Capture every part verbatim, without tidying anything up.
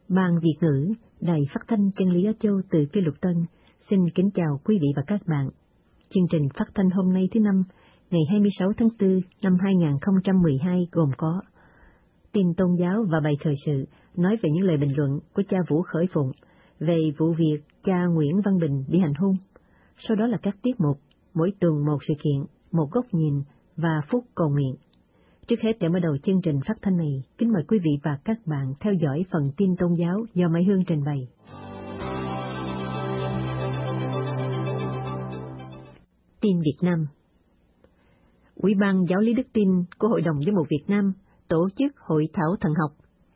Ban Việt ngữ, Đài Phát thanh Chân lý Á Châu từ Phi Luật Tân xin kính chào quý vị và các bạn. Chương trình phát thanh hôm nay thứ năm, ngày hai mươi sáu tháng tư năm hai nghìn không trăm mười hai gồm có tin tôn giáo và bài thời sự nói về những lời bình luận của cha Vũ Khởi Phụng về vụ việc cha Nguyễn Văn Bình bị hành hung. Sau đó là các tiết mục, mỗi tuần một sự kiện, một góc nhìn và phút cầu nguyện. Trước hết để mở đầu chương trình phát thanh này, kính mời quý vị và các bạn theo dõi phần tin tôn giáo do Mai Hương trình bày. Tin Việt Nam. Ủy ban Giáo lý Đức tin của Hội đồng Giám mục Việt Nam tổ chức hội thảo thần học.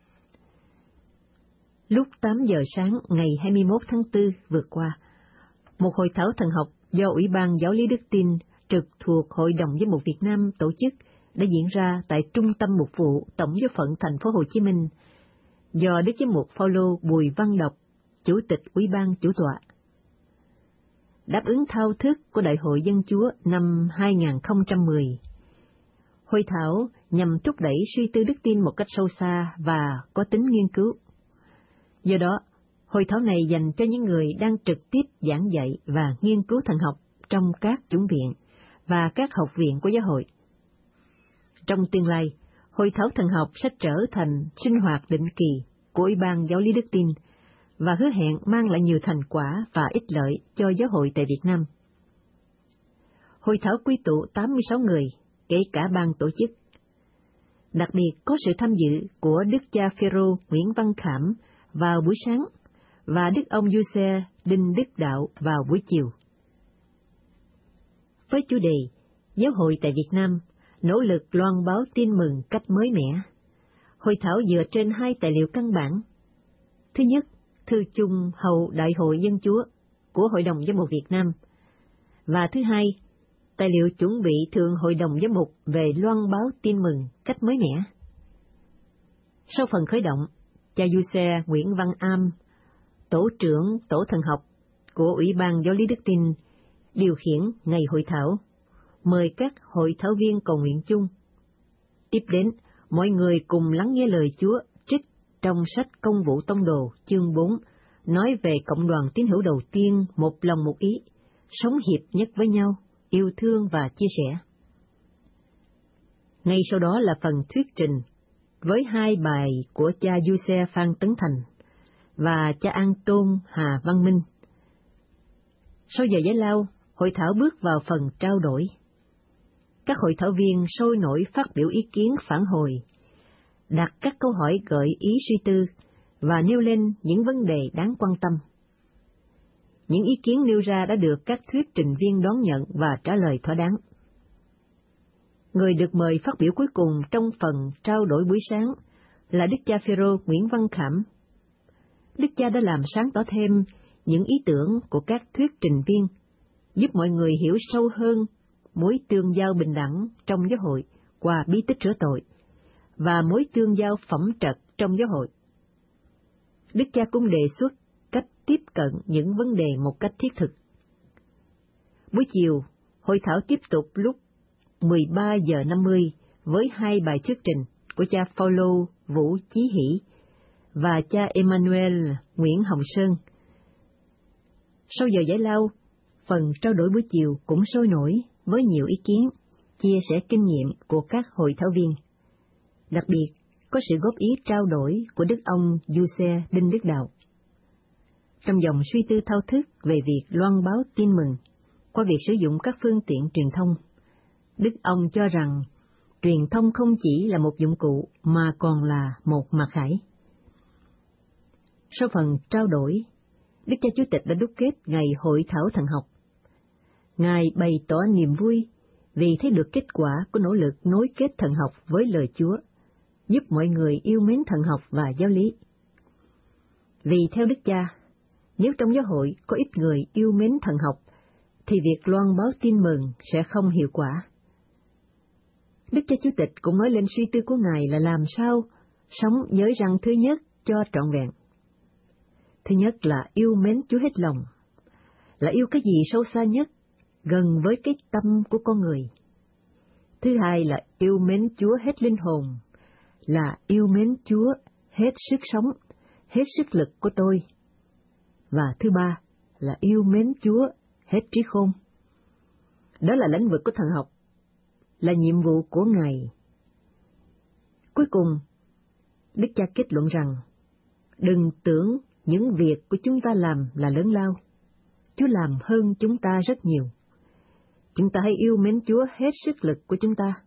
Lúc tám giờ sáng ngày hai mươi mốt tháng tư vừa qua, một hội thảo thần học do Ủy ban Giáo lý Đức tin trực thuộc Hội đồng Giám mục Việt Nam tổ chức đã diễn ra tại Trung tâm Mục vụ Tổng giáo phận Thành phố Hồ Chí Minh do Đức Giám mục Phao-lô Bùi Văn Đọc, Chủ tịch Ủy ban chủ tọa. Đáp ứng thao thức của Đại hội Dân Chúa năm hai nghìn không trăm mười, hội thảo nhằm thúc đẩy suy tư đức tin một cách sâu xa và có tính nghiên cứu. Do đó, hội thảo này dành cho những người đang trực tiếp giảng dạy và nghiên cứu thần học trong các chủng viện và các học viện của giáo hội. Trong tương lai, hội thảo thần học sẽ trở thành sinh hoạt định kỳ của Ủy ban Giáo lý Đức tin và hứa hẹn mang lại nhiều thành quả và ích lợi cho giáo hội tại Việt Nam. Hội thảo quy tụ tám mươi sáu người, kể cả ban tổ chức. Đặc biệt có sự tham dự của Đức cha Phêrô Nguyễn Văn Khảm vào buổi sáng và Đức ông Giuse Đinh Đức Đạo vào buổi chiều. Với chủ đề Giáo hội tại Việt Nam, nỗ lực loan báo tin mừng cách mới mẻ, hội thảo dựa trên hai tài liệu căn bản. Thứ nhất, thư chung hầu Đại hội Dân Chúa của Hội đồng Giám mục Việt Nam, và thứ hai, tài liệu chuẩn bị Thượng Hội đồng Giám mục về loan báo tin mừng cách mới mẻ. Sau phần khởi động, cha Giuse Nguyễn Văn Am, tổ trưởng tổ thần học của Ủy ban Giáo lý Đức tin, điều khiển ngày hội thảo, mời các hội thảo viên cầu nguyện chung. Tiếp đến, mọi người cùng lắng nghe lời Chúa trích trong sách Công vụ Tông đồ chương bốn, nói về cộng đoàn tín hữu đầu tiên một lòng một ý, sống hiệp nhất với nhau, yêu thương và chia sẻ. Ngay sau đó là phần thuyết trình, với hai bài của cha Giuse Phan Tấn Thành và cha An Tôn Hà Văn Minh. Sau giờ giải lao, hội thảo bước vào phần trao đổi. Các hội thảo viên sôi nổi phát biểu ý kiến phản hồi, đặt các câu hỏi gợi ý suy tư và nêu lên những vấn đề đáng quan tâm. Những ý kiến nêu ra đã được các thuyết trình viên đón nhận và trả lời thỏa đáng. Người được mời phát biểu cuối cùng trong phần trao đổi buổi sáng là Đức cha Phêrô Nguyễn Văn Khảm. Đức cha đã làm sáng tỏ thêm những ý tưởng của các thuyết trình viên, giúp mọi người hiểu sâu hơn mối tương giao bình đẳng trong giáo hội qua bí tích rửa tội và mối tương giao phẩm trật trong giáo hội. Đức cha cũng đề xuất cách tiếp cận những vấn đề một cách thiết thực. Buổi chiều, hội thảo tiếp tục lúc mười ba giờ năm mươi với hai bài thuyết trình của cha Phao-lô Vũ Chí Hỷ và cha Emmanuel Nguyễn Hồng Sơn. Sau giờ giải lao, phần trao đổi buổi chiều cũng sôi nổi với nhiều ý kiến, chia sẻ kinh nghiệm của các hội thảo viên. Đặc biệt, có sự góp ý trao đổi của Đức ông Giuse Đinh Đức Đạo. Trong dòng suy tư thao thức về việc loan báo tin mừng qua việc sử dụng các phương tiện truyền thông, Đức ông cho rằng truyền thông không chỉ là một dụng cụ mà còn là một mặt khải. Sau phần trao đổi, Đức cha Chủ tịch đã đúc kết ngày hội thảo thần học. Ngài bày tỏ niềm vui vì thấy được kết quả của nỗ lực nối kết thần học với lời Chúa, giúp mọi người yêu mến thần học và giáo lý. Vì theo Đức cha, nếu trong giáo hội có ít người yêu mến thần học, thì việc loan báo tin mừng sẽ không hiệu quả. Đức cha Chủ tịch cũng nói lên suy tư của Ngài là làm sao sống giới răn thứ nhất cho trọn vẹn. Thứ nhất là yêu mến Chúa hết lòng, là yêu cái gì sâu xa nhất, gần với cái tâm của con người. Thứ hai là yêu mến Chúa hết linh hồn, là yêu mến Chúa hết sức sống, hết sức lực của tôi. Và thứ ba là yêu mến Chúa hết trí khôn. Đó là lĩnh vực của thần học, là nhiệm vụ của Ngài. Cuối cùng, Đức Cha kết luận rằng, đừng tưởng những việc của chúng ta làm là lớn lao. Chúa làm hơn chúng ta rất nhiều. Chúng ta hãy yêu mến Chúa hết sức lực của chúng ta.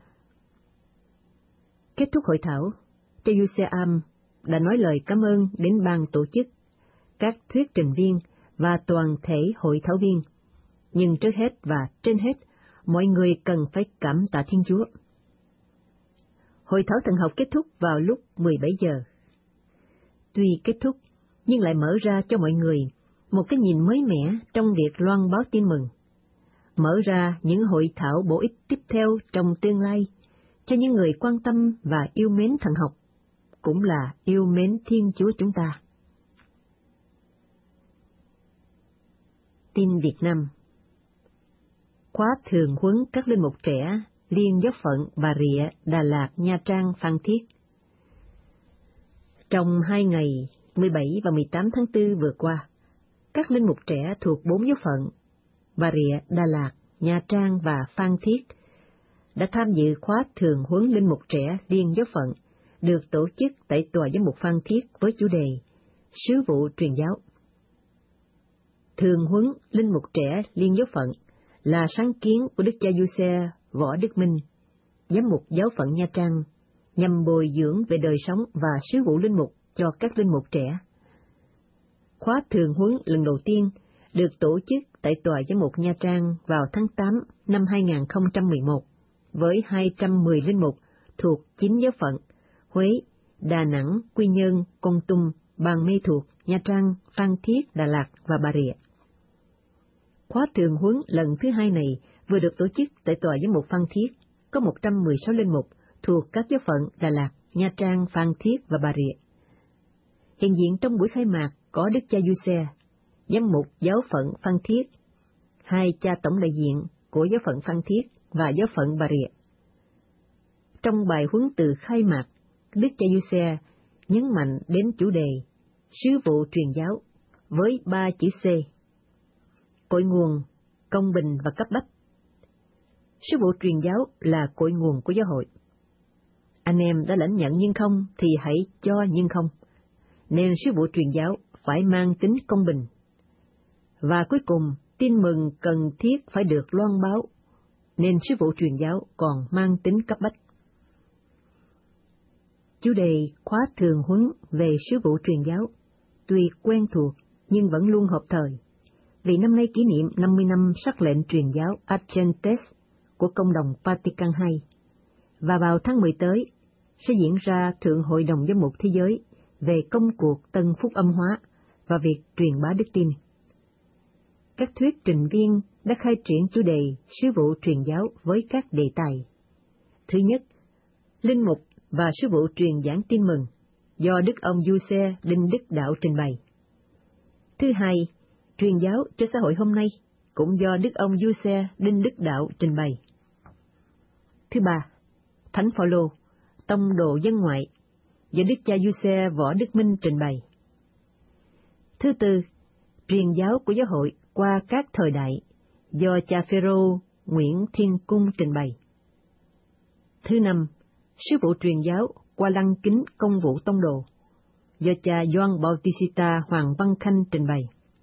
Kết thúc hội thảo, cha Giuse Am đã nói lời cảm ơn đến ban tổ chức, các thuyết trình viên và toàn thể hội thảo viên. Nhưng trước hết và trên hết, mọi người cần phải cảm tạ Thiên Chúa. Hội thảo thần học kết thúc vào lúc mười bảy giờ. Tuy kết thúc, nhưng lại mở ra cho mọi người một cái nhìn mới mẻ trong việc loan báo tin mừng, mở ra những hội thảo bổ ích tiếp theo trong tương lai cho những người quan tâm và yêu mến thần học, cũng là yêu mến Thiên Chúa chúng ta. Tin Việt Nam. Khóa thường huấn các linh mục trẻ Liên Giáo phận Bà Rịa, Đà Lạt, Nha Trang, Phan Thiết. Trong hai ngày mười bảy và mười tám tháng tư vừa qua, các linh mục trẻ thuộc bốn giáo phận Bà Rịa, Đà Lạt, Nha Trang và Phan Thiết đã tham dự khóa thường huấn linh mục trẻ Liên Giáo phận được tổ chức tại Tòa Giám mục Phan Thiết với chủ đề Sứ vụ truyền giáo. Thường huấn linh mục trẻ Liên Giáo phận là sáng kiến của Đức cha Giuse Võ Đức Minh, Giám mục Giáo phận Nha Trang, nhằm bồi dưỡng về đời sống và sứ vụ linh mục cho các linh mục trẻ. Khóa thường huấn lần đầu tiên được tổ chức tại Tòa Giám mục Nha Trang vào tháng tám năm hai nghìn không trăm mười một, với hai trăm mười linh mục thuộc chín giáo phận Huế, Đà Nẵng, Quy Nhơn, Kon Tum, Ban Mê Thuột, Nha Trang, Phan Thiết, Đà Lạt và Bà Rịa. Khóa thường huấn lần thứ hai này vừa được tổ chức tại Tòa Giám mục Phan Thiết, có một trăm mười sáu linh mục thuộc các giáo phận Đà Lạt, Nha Trang, Phan Thiết và Bà Rịa. Hiện diện trong buổi khai mạc có Đức cha Giuse, Giám mục Giáo phận Phan Thiết, hai cha tổng đại diện của Giáo phận Phan Thiết và Giáo phận Bà Rịa. Trong bài huấn từ khai mạc, Đức cha Giuse nhấn mạnh đến chủ đề Sứ vụ truyền giáo với ba chữ C: cội nguồn, công bình và cấp bách. Sứ vụ truyền giáo là cội nguồn của giáo hội. Anh em đã lãnh nhận nhưng không thì hãy cho nhưng không, nên sứ vụ truyền giáo phải mang tính công bình. Và cuối cùng, tin mừng cần thiết phải được loan báo, nên sứ vụ truyền giáo còn mang tính cấp bách. Chủ đề khóa thường huấn về sứ vụ truyền giáo tuy quen thuộc nhưng vẫn luôn hợp thời, vì năm nay kỷ niệm năm mươi năm sắc lệnh truyền giáo Adventist của Công đồng Vatican hai, và vào tháng mười tới sẽ diễn ra Thượng hội đồng Giám mục Thế giới về công cuộc tân phúc âm hóa và việc truyền bá đức tin. Các thuyết trình viên đã khai triển chủ đề sứ vụ truyền giáo với các đề tài. Thứ nhất, linh mục và sứ vụ truyền giảng tin mừng, do Đức ông Giuse Đinh Đức Đạo trình bày. Thứ hai, truyền giáo cho xã hội hôm nay, cũng do Đức ông Giuse Đinh Đức Đạo trình bày. Thứ ba, Thánh Phaolô, tông đồ dân ngoại, do Đức cha Giuse Võ Đức Minh trình bày. Thứ tư, truyền giáo của giáo hội qua các thời đại, do cha Phêrô Nguyễn Thiên Cung trình bày. Thứ năm, sứ vụ truyền giáo qua lăng kính công vụ tông đồ, do cha Gioan Bautista Hoàng Văn Khanh trình bày.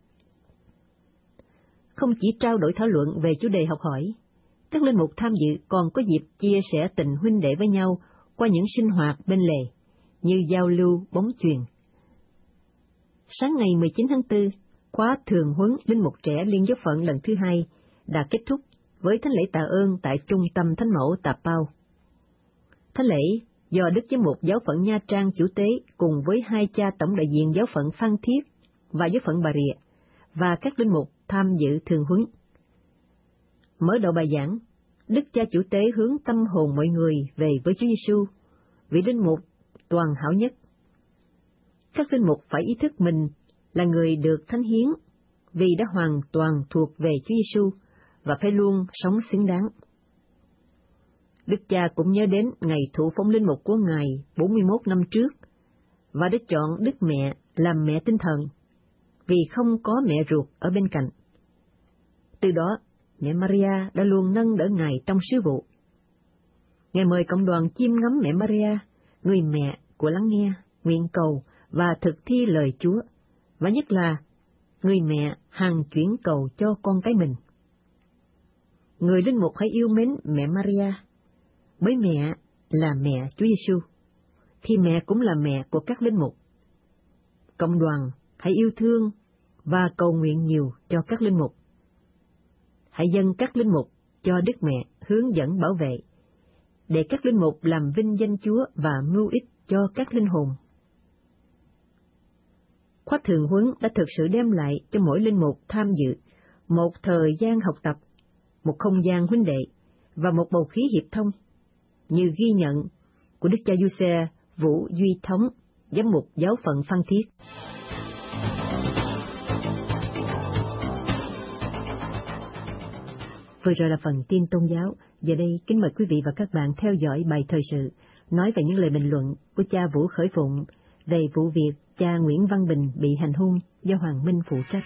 Không chỉ trao đổi thảo luận về chủ đề học hỏi, các linh mục tham dự còn có dịp chia sẻ tình huynh đệ với nhau qua những sinh hoạt bên lề, như giao lưu bóng chuyền. Sáng ngày mười chín tháng tư, khóa thường huấn linh mục trẻ Liên Giáo phận lần thứ hai đã kết thúc với thánh lễ tạ ơn tại Trung tâm Thánh mẫu Tà Pao. Thánh lễ do Đức Giám mục Giáo phận Nha Trang chủ tế cùng với hai cha tổng đại diện Giáo phận Phan Thiết và Giáo phận Bà Rịa và các linh mục tham dự thường huấn. Mở đầu bài giảng, Đức cha chủ tế hướng tâm hồn mọi người về với Chúa Giêsu, vị linh mục toàn hảo nhất. Các linh mục phải ý thức mình là người được thánh hiến vì đã hoàn toàn thuộc về Chúa Giêsu và phải luôn sống xứng đáng. Đức cha cũng nhớ đến ngày thụ phong linh mục của Ngài bốn mươi mốt năm trước và đã chọn Đức Mẹ làm mẹ tinh thần, vì không có mẹ ruột ở bên cạnh. Từ đó, mẹ Maria đã luôn nâng đỡ Ngài trong sứ vụ. Ngài mời cộng đoàn chiêm ngắm mẹ Maria, người mẹ của lắng nghe, nguyện cầu và thực thi lời Chúa, và nhất là người mẹ hằng chuyển cầu cho con cái mình. Người linh mục hãy yêu mến mẹ Maria, bởi mẹ là mẹ Chúa Giêsu, thì mẹ cũng là mẹ của các linh mục. Cộng đoàn hãy yêu thương và cầu nguyện nhiều cho các linh mục. Hãy dâng các linh mục cho Đức Mẹ hướng dẫn bảo vệ, để các linh mục làm vinh danh Chúa và mưu ích cho các linh hồn. Khóa thường huấn đã thực sự đem lại cho mỗi linh mục tham dự một thời gian học tập, một không gian huynh đệ và một bầu khí hiệp thông, như ghi nhận của Đức cha Giuse Vũ Duy Thống, giám mục giáo phận Phan Thiết. Vừa rồi là phần tin tôn giáo. Giờ đây kính mời quý vị và các bạn theo dõi bài thời sự nói về những lời bình luận của cha Vũ Khởi Phụng về vụ việc cha Nguyễn Văn Bình bị hành hung do Hoàng Minh phụ trách.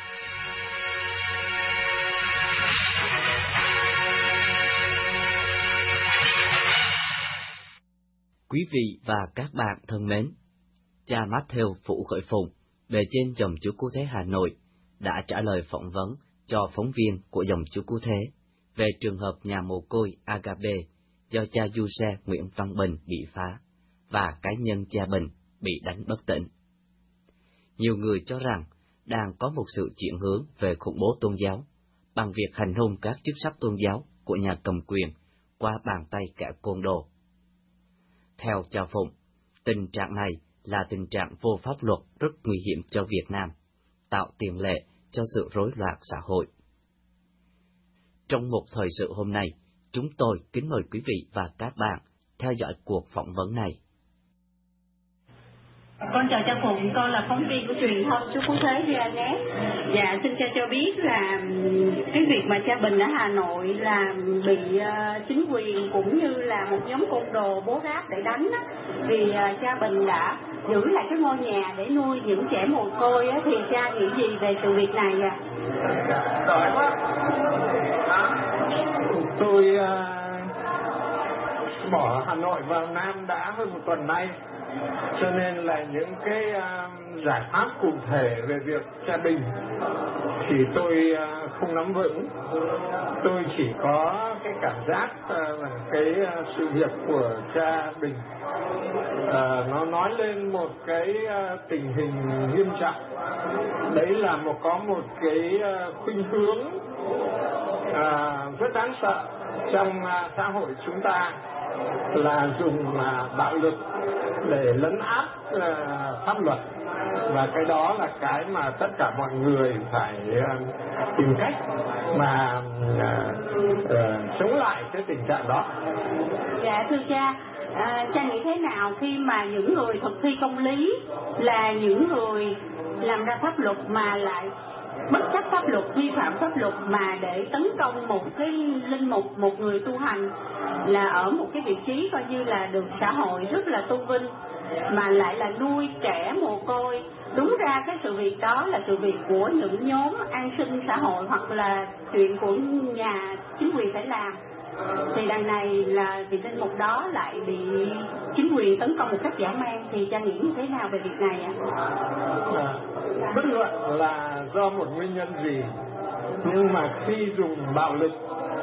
Quý vị và các bạn thân mến, cha Matthew Vũ Khởi Phụng, bề trên Dòng Chúa Cứu Thế Hà Nội, đã trả lời phỏng vấn cho phóng viên của Dòng Chúa Cứu Thế về trường hợp nhà mồ côi Agape do cha Giuse Nguyễn Văn Bình bị phá và cá nhân cha Bình bị đánh bất tỉnh. Nhiều người cho rằng đang có một sự chuyển hướng về khủng bố tôn giáo bằng việc hành hung các chức sắc tôn giáo của nhà cầm quyền qua bàn tay kẻ côn đồ. Theo cha Phụng, tình trạng này là tình trạng vô pháp luật rất nguy hiểm cho Việt Nam, tạo tiền lệ cho sự rối loạn xã hội. Trong một thời sự hôm nay, chúng tôi kính mời quý vị và các bạn theo dõi cuộc phỏng vấn này. Con chào cha Phụng, con là phóng viên của truyền thông Chúa Cứu Thế vê en ét. Dạ, xin cha cho biết là cái việc mà cha Bình ở Hà Nội là bị uh, chính quyền cũng như là một nhóm côn đồ bố ráp để đánh á, vì uh, cha Bình đã giữ lại cái ngôi nhà để nuôi những trẻ mồ côi á, thì cha nghĩ gì về sự việc này ạ? Tôi uh, bỏ Hà Nội vào Nam đã hơn một tuần nay, cho nên là những cái uh, giải pháp cụ thể về việc cha Bình thì tôi uh, không nắm vững. Tôi chỉ có cái cảm giác uh, là cái uh, sự việc của cha Bình uh, nó nói lên một cái uh, tình hình nghiêm trọng. Đấy là một có một cái uh, khuynh hướng uh, rất đáng sợ trong uh, xã hội chúng ta, là dùng uh, bạo lực để lấn áp uh, pháp luật, và cái đó là cái mà tất cả mọi người phải uh, tìm cách mà uh, uh, chống lại cái tình trạng đó. Dạ thưa cha, à, cha nghĩ thế nào khi mà những người thực thi công lý là những người làm ra pháp luật mà lại bất chấp pháp luật, vi phạm pháp luật mà để tấn công một cái linh mục, một người tu hành là ở một cái vị trí coi như là được xã hội rất là tôn vinh, mà lại là nuôi trẻ mồ côi. Đúng ra cái sự việc đó là sự việc của những nhóm an sinh xã hội hoặc là chuyện của nhà chính quyền phải làm, thì đằng này là vị linh mục đó lại bị chính quyền tấn công một cách dã man, thì cha nghĩ như thế nào về việc này ạ? À, bất luận là do một nguyên nhân gì, nhưng mà khi dùng bạo lực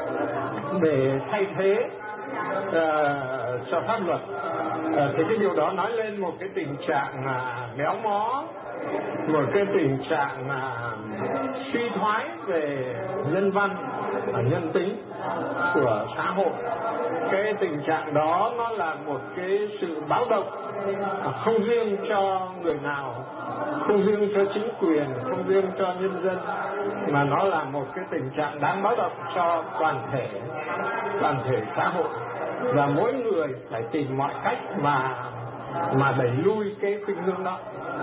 để thay thế uh, cho pháp luật uh, thì cái điều đó nói lên một cái tình trạng uh, méo mó, một cái tình trạng uh, suy thoái về nhân văn và nhân tính của xã hội. Cái tình trạng đó nó là một cái sự báo động không riêng cho người nào, không riêng cho chính quyền, không riêng cho nhân dân, mà nó là một cái tình trạng đáng báo động cho toàn thể toàn thể xã hội, và mỗi người phải tìm mọi cách mà mà đẩy lui cái khuynh hướng đó.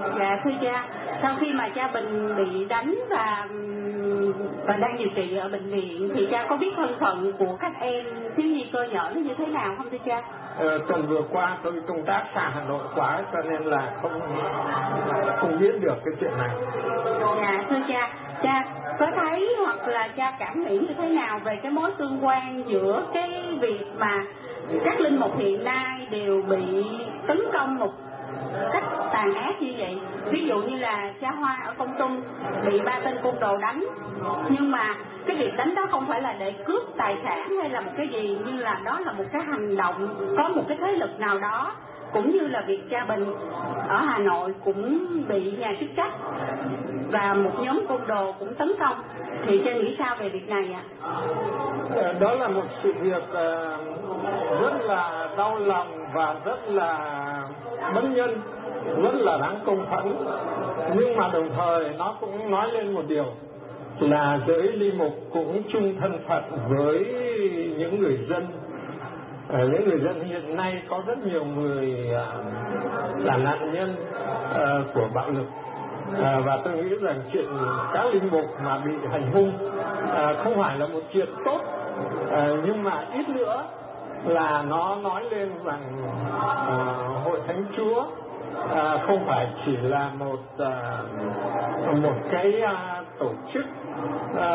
Dạ thưa cha, sau khi mà cha Bình bị đánh và và đang điều trị ở bệnh viện thì cha có biết thân phận của các em thiếu nhi cơ nhở nó như thế nào không thưa cha? Ờ, tuần vừa qua tôi công tác xa Hà Nội quá cho nên là không không biết được cái chuyện này. Dạ thưa cha, cha có thấy hoặc là cha cảm nghĩ như thế nào về cái mối tương quan giữa cái việc mà các linh mục hiện nay đều bị tấn công một cách tàn ác như vậy? Ví dụ như là cha Hoa ở Kon Tum bị ba tên côn đồ đánh, nhưng mà cái việc đánh đó không phải là để cướp tài sản hay là một cái gì, nhưng là đó là một cái hành động có một cái thế lực nào đó, cũng như là việc cha Bình ở Hà Nội cũng bị nhà chức trách và một nhóm côn đồ cũng tấn công, thì cha nghĩ sao về việc này ạ? À? Đó là một sự việc rất là đau lòng và rất là bất nhân, rất là đáng công phẫn, nhưng mà đồng thời nó cũng nói lên một điều là giới ly mục cũng chung thân phận với những người dân. À, những người dân hiện nay có rất nhiều người à, là nạn nhân à, của bạo lực, à, và tôi nghĩ rằng chuyện các linh mục mà bị hành hung à, không phải là một chuyện tốt, à, nhưng mà ít nữa là nó nói lên rằng à, Hội Thánh Chúa à, không phải chỉ là một à, một cái à, tổ chức à,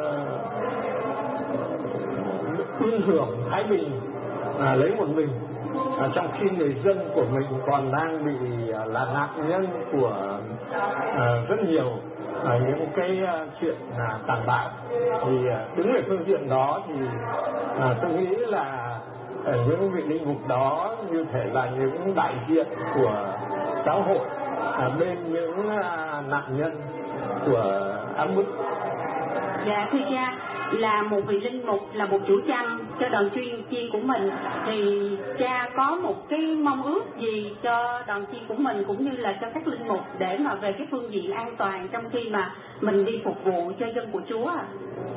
ưng hưởng thái bình à, lấy một mình, à, trong khi người dân của mình còn đang bị à, là nạn nhân của à, rất nhiều à, những cái à, chuyện à, tàn bạo. Thì à, đứng về phương diện đó thì à, tôi nghĩ là à, những vị linh mục đó như thể là những đại diện của giáo hội à, bên những à, nạn nhân của áp bức. Dạ thưa cha, là một vị linh mục, là một chủ chăn cho đoàn chuyên chiên của mình, thì cha có một cái mong ước gì cho đoàn chiên của mình cũng như là cho các linh mục để mà về cái phương diện an toàn trong khi mà mình đi phục vụ cho dân của Chúa à?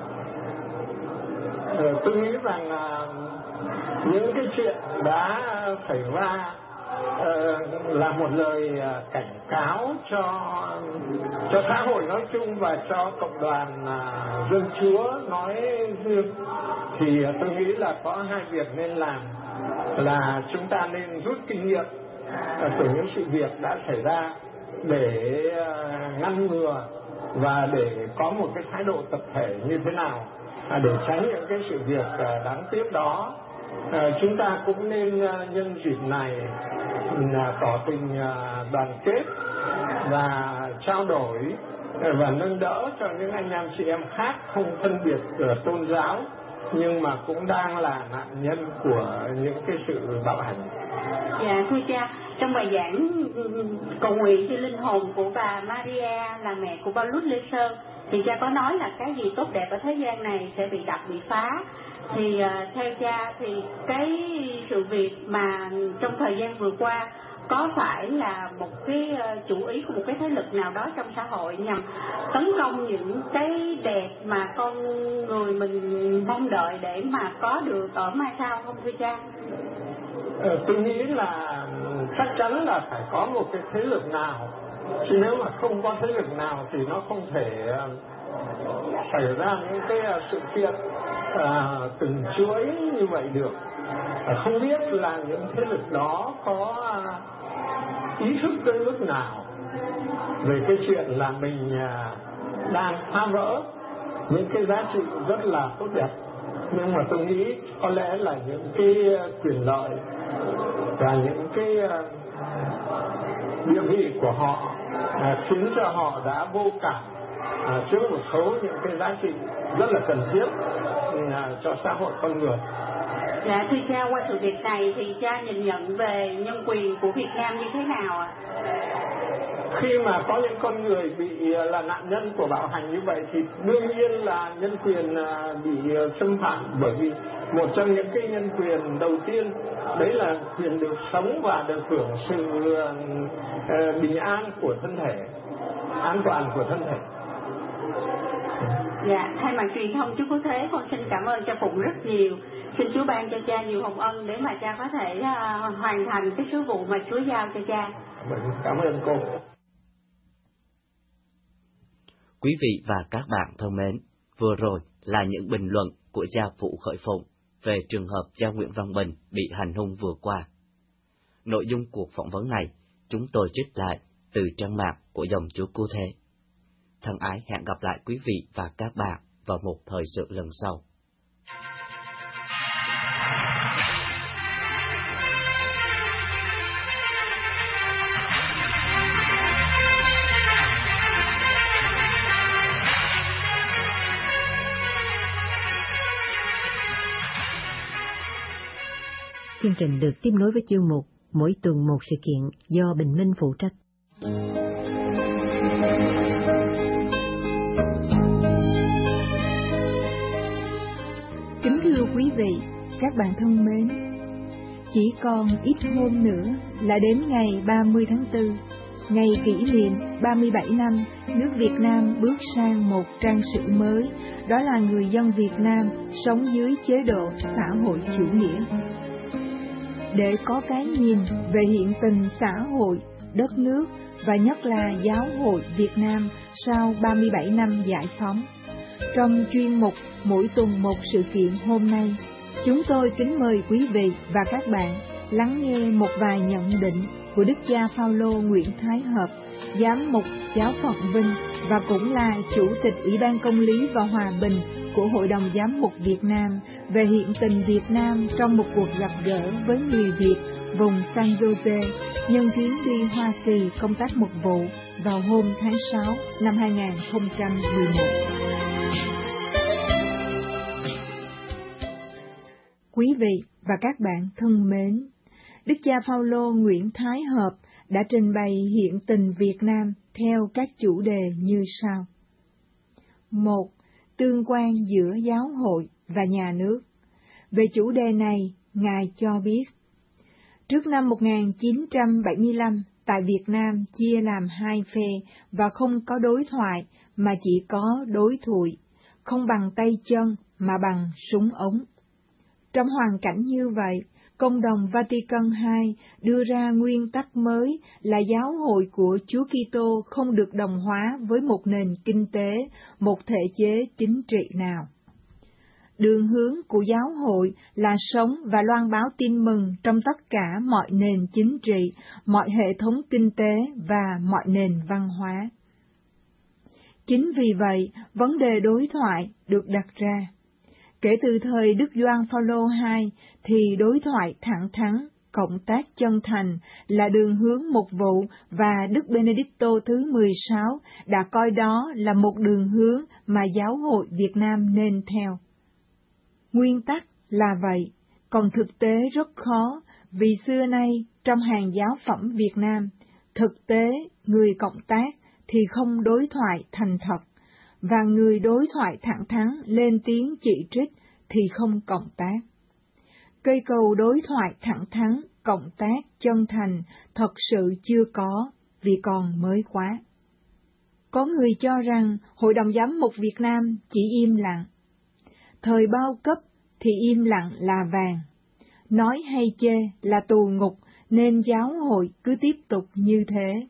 Ờ, tôi nghĩ rằng là những cái chuyện đã xảy ra uh, là một lời cảnh cáo cho cho xã hội nói chung và cho cộng đoàn uh, dân Chúa nói riêng. Thì uh, tôi nghĩ là có hai việc nên làm, là chúng ta nên rút kinh nghiệm uh, từ những sự việc đã xảy ra để uh, ngăn ngừa và để có một cái thái độ tập thể như thế nào uh, để tránh những cái sự việc uh, đáng tiếc đó. À, chúng ta cũng nên uh, nhân dịp này uh, tỏ tình uh, đoàn kết và trao đổi uh, và nâng đỡ cho những anh em chị em khác không phân biệt uh, tôn giáo nhưng mà cũng đang là nạn nhân của những cái sự bạo hành. Dạ thưa cha, trong bài giảng cầu nguyện cho linh hồn của bà Maria là mẹ của Paulus Lê Sơn thì cha có nói là cái gì tốt đẹp ở thế gian này sẽ bị đập bị phá. Thì uh, theo cha thì cái sự việc mà trong thời gian vừa qua có phải là một cái uh, chủ ý của một cái thế lực nào đó trong xã hội nhằm tấn công những cái đẹp mà con người mình mong đợi để mà có được ở mai sau không thưa cha? Ờ, tôi nghĩ là chắc chắn là phải có một cái thế lực nào, chứ nếu mà không có thế lực nào thì nó không thể uh, xảy ra những cái uh, sự kiện À, từng chuỗi như vậy được. À, không biết là những thế lực đó có à, ý thức tới lúc nào về cái chuyện là mình à, đang phá vỡ những cái giá trị rất là tốt đẹp, nhưng mà tôi nghĩ có lẽ là những cái quyền lợi và những cái à, địa vị của họ à, khiến cho họ đã vô cảm à, trước một số những cái giá trị rất là cần thiết cho xã hội con người. Dạ thưa cha, qua sự việc này thì cha nhìn nhận về nhân quyền của Việt Nam như thế nào ạ? Khi mà có những con người bị là nạn nhân của bạo hành như vậy thì đương nhiên là nhân quyền bị xâm phạm, bởi vì một trong những cái nhân quyền đầu tiên đấy là quyền được sống và được hưởng sự bình an của thân thể, an toàn của thân thể. Dạ, thay mặt truyền thông Chúa Cứu Thế, con xin cảm ơn cha Phụng rất nhiều. Xin Chúa ban cho cha nhiều hồng ân để mà cha có thể uh, hoàn thành cái sứ vụ mà Chúa giao cho cha. Cảm ơn cô. Quý vị và các bạn thân mến, vừa rồi là những bình luận của cha Phụ Khởi Phụng về trường hợp cha Nguyễn Văn Bình bị hành hung vừa qua. Nội dung cuộc phỏng vấn này chúng tôi trích lại từ trang mạng của dòng Chúa Cứu Thế. Thân ái hẹn gặp lại quý vị và các bạn vào một thời sự lần sau. Chương trình được tiếp nối với chương mục Mỗi tuần một sự kiện do Bình Minh phụ trách. Kính thưa quý vị, các bạn thân mến, chỉ còn ít hôm nữa là đến ngày ba mươi tháng tư, ngày kỷ niệm ba mươi bảy năm nước Việt Nam bước sang một trang sử mới, đó là người dân Việt Nam sống dưới chế độ xã hội chủ nghĩa. Để có cái nhìn về hiện tình xã hội, đất nước và nhất là giáo hội Việt Nam sau ba mươi bảy năm giải phóng, trong chuyên mục Mỗi tuần một sự kiện hôm nay, chúng tôi kính mời quý vị và các bạn lắng nghe một vài nhận định của Đức cha Phaolô Nguyễn Thái Hợp, giám mục giáo phận Vinh và cũng là Chủ tịch Ủy ban Công lý và Hòa bình của Hội đồng Giám mục Việt Nam về hiện tình Việt Nam trong một cuộc gặp gỡ với người Việt vùng San Jose nhân chuyến đi Hoa Kỳ công tác mục vụ vào hôm tháng sáu năm hai nghìn không trăm mười một. Quý vị và các bạn thân mến, Đức cha Phaolô Nguyễn Thái Hợp đã trình bày hiện tình Việt Nam theo các chủ đề như sau. Một. Tương quan giữa giáo hội và nhà nước. Về chủ đề này, Ngài cho biết, trước năm một nghìn chín trăm bảy mươi lăm, tại Việt Nam chia làm hai phe và không có đối thoại mà chỉ có đối thụi, không bằng tay chân mà bằng súng ống. Trong hoàn cảnh như vậy, Công đồng Vatican hai đưa ra nguyên tắc mới là giáo hội của Chúa Kitô không được đồng hóa với một nền kinh tế, một thể chế chính trị nào. Đường hướng của giáo hội là sống và loan báo tin mừng trong tất cả mọi nền chính trị, mọi hệ thống kinh tế và mọi nền văn hóa. Chính vì vậy, vấn đề đối thoại được đặt ra. Kể từ thời Đức Gioan Phaolô hai thì đối thoại thẳng thắn, cộng tác chân thành là đường hướng mục vụ và Đức Benedicto thứ mười sáu đã coi đó là một đường hướng mà giáo hội Việt Nam nên theo. Nguyên tắc là vậy, còn thực tế rất khó vì xưa nay trong hàng giáo phẩm Việt Nam, thực tế người cộng tác thì không đối thoại thành thật, và người đối thoại thẳng thắn lên tiếng chỉ trích thì không cộng tác. Cây cầu đối thoại thẳng thắn, cộng tác, chân thành thật sự chưa có vì còn mới quá. Có người cho rằng Hội đồng Giám mục Việt Nam chỉ im lặng. Thời bao cấp thì im lặng là vàng. Nói hay chê là tù ngục nên giáo hội cứ tiếp tục như thế.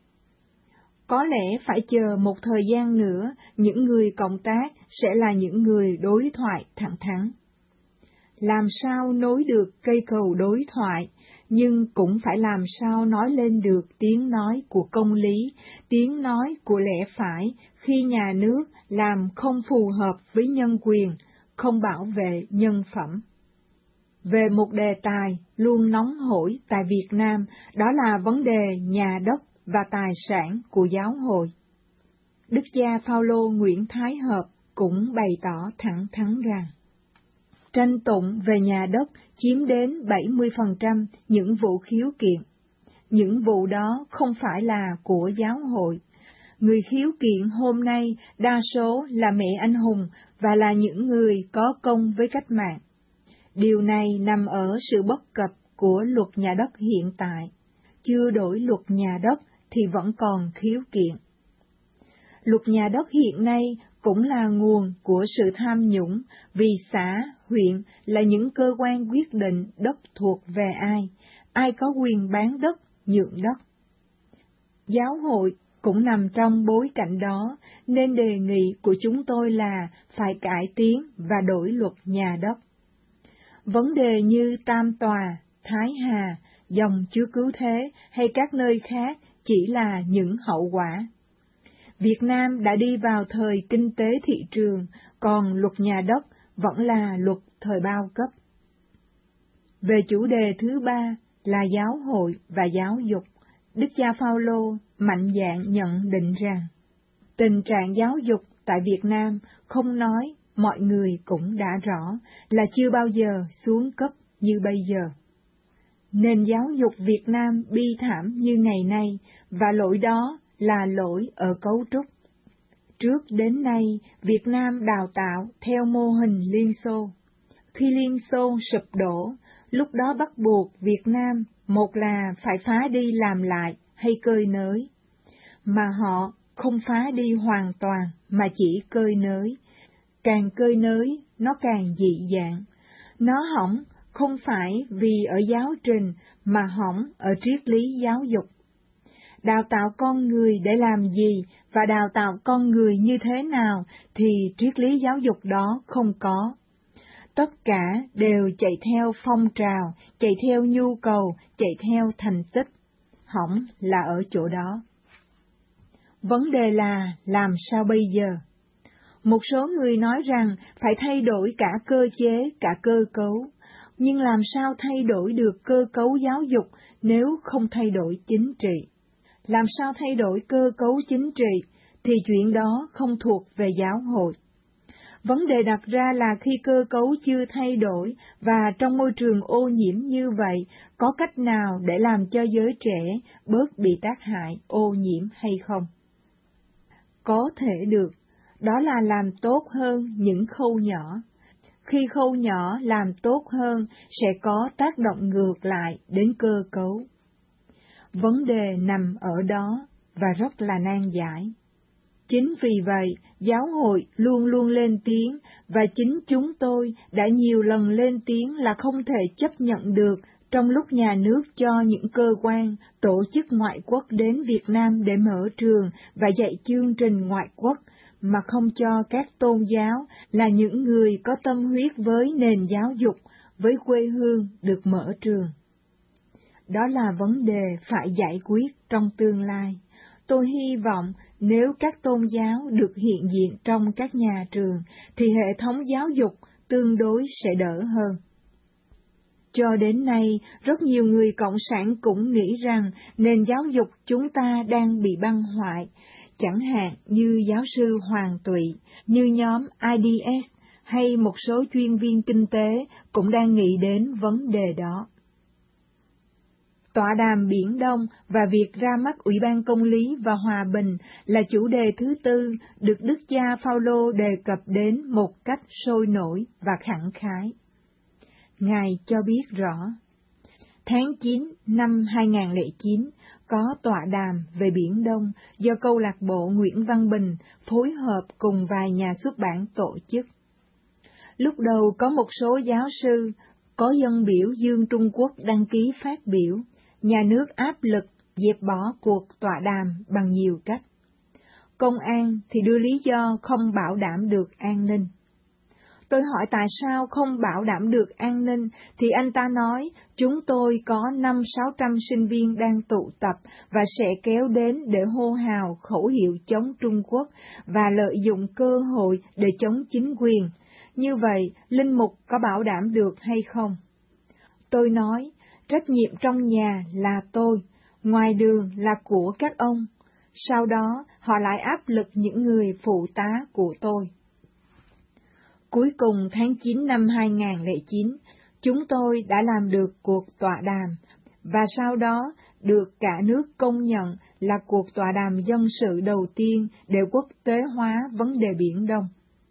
Có lẽ phải chờ một thời gian nữa, những người cộng tác sẽ là những người đối thoại thẳng thắn. Làm sao nối được cây cầu đối thoại, nhưng cũng phải làm sao nói lên được tiếng nói của công lý, tiếng nói của lẽ phải khi nhà nước làm không phù hợp với nhân quyền, không bảo vệ nhân phẩm. Về một đề tài luôn nóng hổi tại Việt Nam, đó là vấn đề nhà đất và tài sản của giáo hội. Đức cha Phaolô Nguyễn Thái Hợp cũng bày tỏ thẳng thắn rằng, tranh tụng về nhà đất chiếm đến bảy mươi phần trăm những vụ khiếu kiện. Những vụ đó không phải là của giáo hội. Người khiếu kiện hôm nay đa số là mẹ anh hùng và là những người có công với cách mạng. Điều này nằm ở sự bất cập của luật nhà đất hiện tại. Chưa đổi luật nhà đất thì vẫn còn khiếu kiện. Luật nhà đất hiện nay cũng là nguồn của sự tham nhũng, vì xã, huyện là những cơ quan quyết định đất thuộc về ai, ai có quyền bán đất, nhượng đất. Giáo hội cũng nằm trong bối cảnh đó, nên đề nghị của chúng tôi là phải cải tiến và đổi luật nhà đất. Vấn đề như Tam Tòa, Thái Hà, dòng Chúa Cứu Thế hay các nơi khác chỉ là những hậu quả. Việt Nam đã đi vào thời kinh tế thị trường, còn luật nhà đất vẫn là luật thời bao cấp. Về chủ đề thứ ba là giáo hội và giáo dục, Đức cha Phaolô mạnh dạn nhận định rằng tình trạng giáo dục tại Việt Nam không nói mọi người cũng đã rõ là chưa bao giờ xuống cấp như bây giờ. Nền giáo dục Việt Nam bi thảm như ngày nay, và lỗi đó là lỗi ở cấu trúc. Trước đến nay, Việt Nam đào tạo theo mô hình Liên Xô. Khi Liên Xô sụp đổ, lúc đó bắt buộc Việt Nam một là phải phá đi làm lại hay cơi nới, mà họ không phá đi hoàn toàn mà chỉ cơi nới. Càng cơi nới, nó càng dị dạng. Nó hỏng không phải vì ở giáo trình, mà hỏng ở triết lý giáo dục. Đào tạo con người để làm gì và đào tạo con người như thế nào thì triết lý giáo dục đó không có. Tất cả đều chạy theo phong trào, chạy theo nhu cầu, chạy theo thành tích. Hỏng là ở chỗ đó. Vấn đề là làm sao bây giờ? Một số người nói rằng phải thay đổi cả cơ chế, cả cơ cấu. Nhưng làm sao thay đổi được cơ cấu giáo dục nếu không thay đổi chính trị? Làm sao thay đổi cơ cấu chính trị thì chuyện đó không thuộc về giáo hội. Vấn đề đặt ra là khi cơ cấu chưa thay đổi và trong môi trường ô nhiễm như vậy, có cách nào để làm cho giới trẻ bớt bị tác hại ô nhiễm hay không? Có thể được, đó là làm tốt hơn những khâu nhỏ. Khi khâu nhỏ làm tốt hơn sẽ có tác động ngược lại đến cơ cấu. Vấn đề nằm ở đó và rất là nan giải. Chính vì vậy, giáo hội luôn luôn lên tiếng, và chính chúng tôi đã nhiều lần lên tiếng là không thể chấp nhận được trong lúc nhà nước cho những cơ quan, tổ chức ngoại quốc đến Việt Nam để mở trường và dạy chương trình ngoại quốc, mà không cho các tôn giáo là những người có tâm huyết với nền giáo dục, với quê hương được mở trường. Đó là vấn đề phải giải quyết trong tương lai. Tôi hy vọng nếu các tôn giáo được hiện diện trong các nhà trường, thì hệ thống giáo dục tương đối sẽ đỡ hơn. Cho đến nay, rất nhiều người Cộng sản cũng nghĩ rằng nền giáo dục chúng ta đang bị băng hoại, chẳng hạn như giáo sư Hoàng Tụy, như nhóm I D S hay một số chuyên viên kinh tế cũng đang nghĩ đến vấn đề đó. Tọa đàm Biển Đông và việc ra mắt Ủy ban Công lý và Hòa bình là chủ đề thứ tư được Đức cha Phaolô đề cập đến một cách sôi nổi và khẳng khái. Ngài cho biết rõ, tháng chín năm hai nghìn không trăm lẻ chín có tọa đàm về Biển Đông do Câu lạc bộ Nguyễn Văn Bình phối hợp cùng vài nhà xuất bản tổ chức. Lúc đầu có một số giáo sư, có dân biểu Dương Trung Quốc đăng ký phát biểu. Nhà nước áp lực dẹp bỏ cuộc tọa đàm bằng nhiều cách. Công an thì đưa lý do không bảo đảm được an ninh. Tôi hỏi tại sao không bảo đảm được an ninh, thì anh ta nói chúng tôi có năm sáu trăm sinh viên đang tụ tập và sẽ kéo đến để hô hào khẩu hiệu chống Trung Quốc và lợi dụng cơ hội để chống chính quyền. Như vậy, linh mục có bảo đảm được hay không? Tôi nói, trách nhiệm trong nhà là tôi, ngoài đường là của các ông. Sau đó, họ lại áp lực những người phụ tá của tôi. Cuối cùng tháng chín năm hai nghìn không trăm lẻ chín, chúng tôi đã làm được cuộc tọa đàm, và sau đó được cả nước công nhận là cuộc tọa đàm dân sự đầu tiên để quốc tế hóa vấn đề Biển Đông.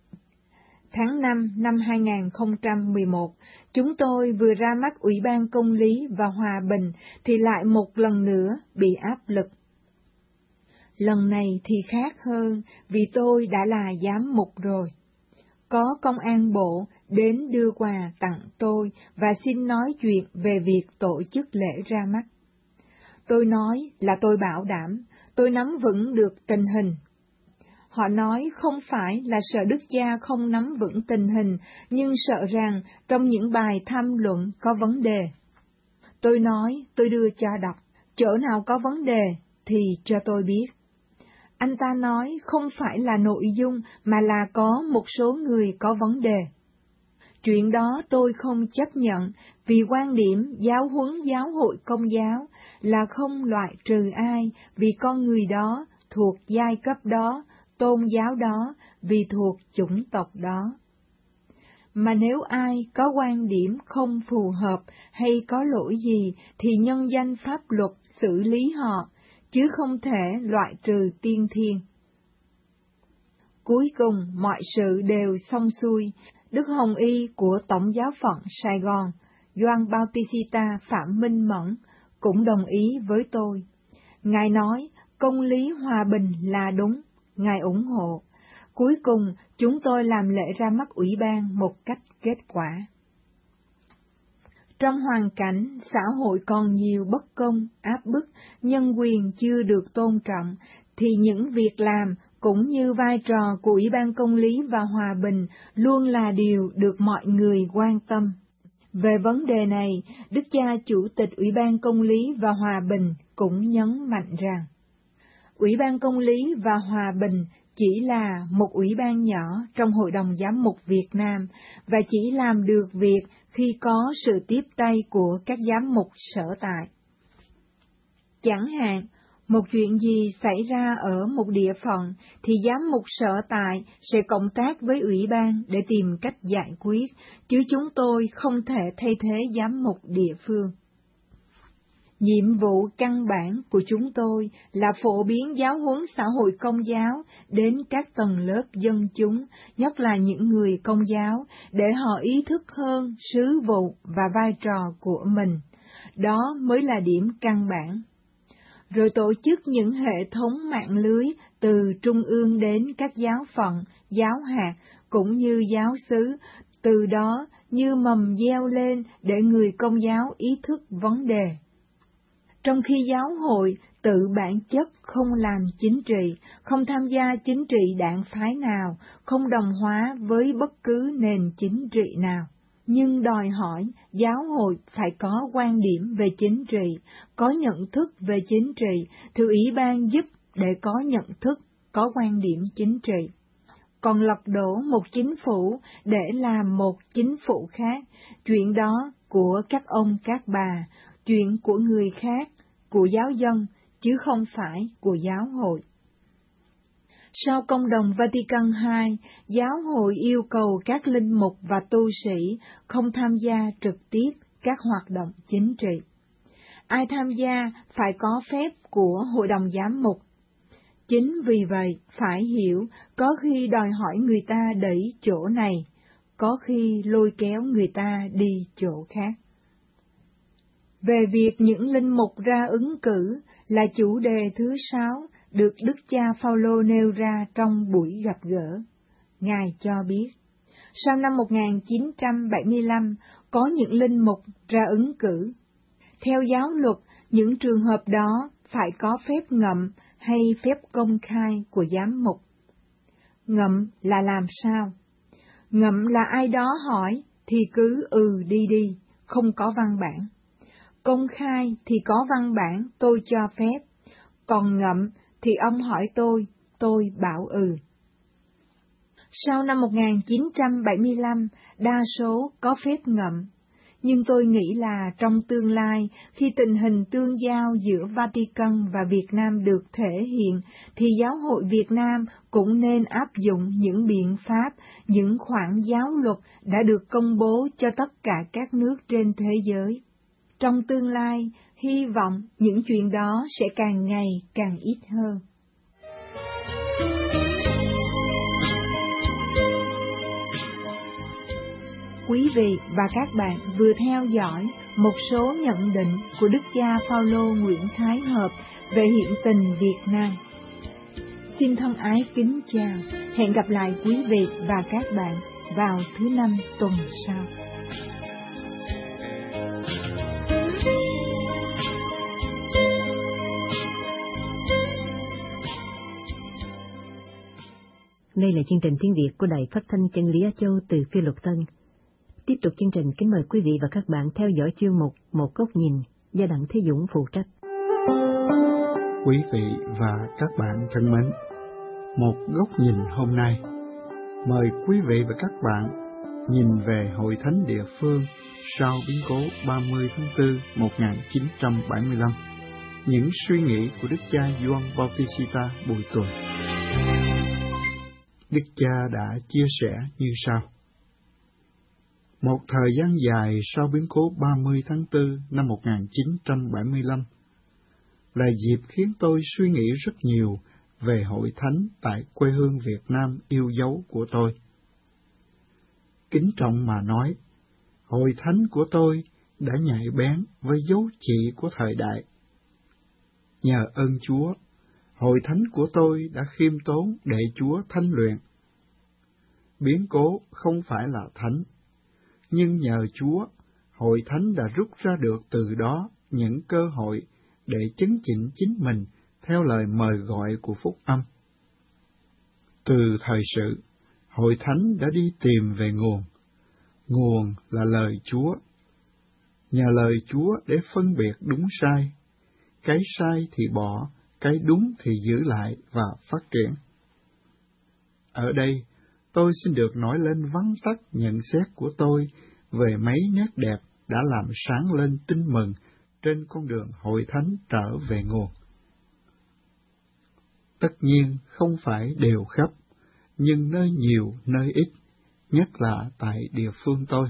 Tháng năm năm hai nghìn không trăm mười một, chúng tôi vừa ra mắt Ủy ban Công lý và Hòa bình thì lại một lần nữa bị áp lực. Lần này thì khác hơn vì tôi đã là giám mục rồi. Có công an bộ đến đưa quà tặng tôi và xin nói chuyện về việc tổ chức lễ ra mắt. Tôi nói là tôi bảo đảm, tôi nắm vững được tình hình. Họ nói không phải là sợ đức cha không nắm vững tình hình, nhưng sợ rằng trong những bài tham luận có vấn đề. Tôi nói tôi đưa cha đọc, chỗ nào có vấn đề thì cho tôi biết. Anh ta nói không phải là nội dung mà là có một số người có vấn đề. Chuyện đó tôi không chấp nhận vì quan điểm giáo huấn giáo hội Công giáo là không loại trừ ai vì con người đó thuộc giai cấp đó, tôn giáo đó, vì thuộc chủng tộc đó. Mà nếu ai có quan điểm không phù hợp hay có lỗi gì thì nhân danh pháp luật xử lý họ, chứ không thể loại trừ tiên thiên. Cuối cùng mọi sự đều xong xuôi. Đức Hồng Y của Tổng giáo phận Sài Gòn, Gioan Bautista Phạm Minh Mẫn, cũng đồng ý với tôi. Ngài nói công lý hòa bình là đúng, Ngài ủng hộ. Cuối cùng chúng tôi làm lễ ra mắt ủy ban một cách kết quả. Trong hoàn cảnh xã hội còn nhiều bất công, áp bức, nhân quyền chưa được tôn trọng, thì những việc làm cũng như vai trò của Ủy ban Công lý và Hòa bình luôn là điều được mọi người quan tâm. Về vấn đề này, Đức cha Chủ tịch Ủy ban Công lý và Hòa bình cũng nhấn mạnh rằng, Ủy ban Công lý và Hòa bình chỉ là một ủy ban nhỏ trong Hội đồng Giám mục Việt Nam và chỉ làm được việc khi có sự tiếp tay của các giám mục sở tại. Chẳng hạn, một chuyện gì xảy ra ở một địa phận thì giám mục sở tại sẽ cộng tác với ủy ban để tìm cách giải quyết, chứ chúng tôi không thể thay thế giám mục địa phương. Nhiệm vụ căn bản của chúng tôi là phổ biến giáo huấn xã hội Công giáo đến các tầng lớp dân chúng, nhất là những người Công giáo, để họ ý thức hơn sứ vụ và vai trò của mình. Đó mới là điểm căn bản. Rồi tổ chức những hệ thống mạng lưới từ trung ương đến các giáo phận, giáo hạt cũng như giáo xứ, từ đó như mầm gieo lên để người Công giáo ý thức vấn đề. Trong khi giáo hội tự bản chất không làm chính trị, không tham gia chính trị đảng phái nào, không đồng hóa với bất cứ nền chính trị nào, nhưng đòi hỏi giáo hội phải có quan điểm về chính trị, có nhận thức về chính trị, thì ủy ban giúp để có nhận thức, có quan điểm chính trị. Còn lật đổ một chính phủ để làm một chính phủ khác, chuyện đó của các ông các bà, chuyện của người khác, của giáo dân, chứ không phải của giáo hội. Sau Công đồng Vatican hai, giáo hội yêu cầu các linh mục và tu sĩ không tham gia trực tiếp các hoạt động chính trị. Ai tham gia phải có phép của Hội đồng Giám mục. Chính vì vậy, phải hiểu, có khi đòi hỏi người ta đẩy chỗ này, có khi lôi kéo người ta đi chỗ khác. Về việc những linh mục ra ứng cử là chủ đề thứ sáu được Đức cha Phaolô nêu ra trong buổi gặp gỡ. Ngài cho biết, sau năm một nghìn chín trăm bảy mươi lăm có những linh mục ra ứng cử. Theo giáo luật, những trường hợp đó phải có phép ngậm hay phép công khai của giám mục. Ngậm là làm sao? Ngậm là ai đó hỏi thì cứ ừ đi đi, không có văn bản. Công khai thì có văn bản tôi cho phép, còn ngậm thì ông hỏi tôi, tôi bảo ừ. Sau năm một nghìn chín trăm bảy mươi lăm, đa số có phép ngậm, nhưng tôi nghĩ là trong tương lai, khi tình hình tương giao giữa Vatican và Việt Nam được thể hiện, thì giáo hội Việt Nam cũng nên áp dụng những biện pháp, những khoản giáo luật đã được công bố cho tất cả các nước trên thế giới. Trong tương lai, hy vọng những chuyện đó sẽ càng ngày càng ít hơn. Quý vị và các bạn vừa theo dõi một số nhận định của Đức cha Phaolô Nguyễn Thái Hợp về hiện tình Việt Nam. Xin thân ái kính chào, hẹn gặp lại quý vị và các bạn vào thứ năm tuần sau. Đây là chương trình tiếng Việt của Đài Phát thanh Chân lý Á Châu từ Phi Luật Tân. Tiếp tục chương trình, kính mời quý vị và các bạn theo dõi chuyên mục Một Góc Nhìn do Đặng Thế Dũng phụ trách. Quý vị và các bạn thân mến, Một Góc Nhìn hôm nay mời quý vị và các bạn nhìn về Hội Thánh địa phương sau biến cố ba mươi tháng tư một nghìn chín trăm bảy mươi lăm, những suy nghĩ của Đức cha Gioan Bautista Bùi Tuần. Đức cha đã chia sẻ như sau: một thời gian dài sau biến cố ba mươi tháng tư năm một nghìn chín trăm bảy mươi lăm là dịp khiến tôi suy nghĩ rất nhiều về Hội Thánh tại quê hương Việt Nam yêu dấu của tôi. Kính trọng mà nói, Hội Thánh của tôi đã nhạy bén với dấu chỉ của thời đại. Nhờ ơn Chúa, Hội Thánh của tôi đã khiêm tốn để Chúa thanh luyện. Biến cố không phải là thánh, nhưng nhờ Chúa, Hội Thánh đã rút ra được từ đó những cơ hội để chứng chỉnh chính mình theo lời mời gọi của Phúc Âm. Từ thời sự, Hội Thánh đã đi tìm về nguồn. Nguồn là lời Chúa. Nhờ lời Chúa để phân biệt đúng sai, cái sai thì bỏ, cái đúng thì giữ lại và phát triển. Ở đây, tôi xin được nói lên vắn tắt nhận xét của tôi về mấy nét đẹp đã làm sáng lên tin mừng trên con đường Hội Thánh trở về nguồn. Tất nhiên không phải đều khắp, nhưng nơi nhiều, nơi ít, nhất là tại địa phương tôi.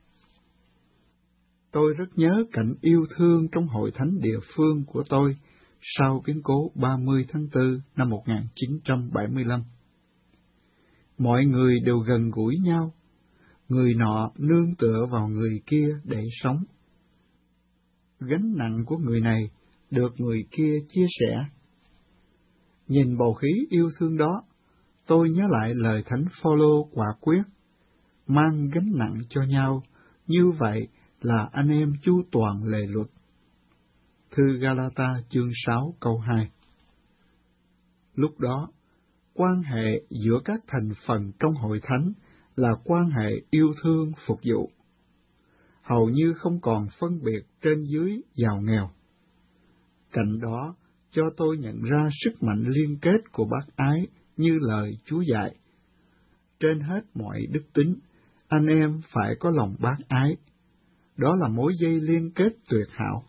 Tôi rất nhớ cảnh yêu thương trong Hội Thánh địa phương của tôi sau biến cố ba mươi tháng tư năm một nghìn chín trăm bảy mươi lăm. Mọi người đều gần gũi nhau, người nọ nương tựa vào người kia để sống. Gánh nặng của người này được người kia chia sẻ. Nhìn bầu khí yêu thương đó, tôi nhớ lại lời Thánh Phaolô quả quyết: mang gánh nặng cho nhau, như vậy là anh em chu toàn lề luật. Thư Galata chương sáu câu hai. Lúc đó, quan hệ giữa các thành phần trong Hội Thánh là quan hệ yêu thương phục vụ, hầu như không còn phân biệt trên dưới giàu nghèo. Cạnh đó, cho tôi nhận ra sức mạnh liên kết của bác ái như lời Chúa dạy. Trên hết mọi đức tính, anh em phải có lòng bác ái. Đó là mối dây liên kết tuyệt hảo.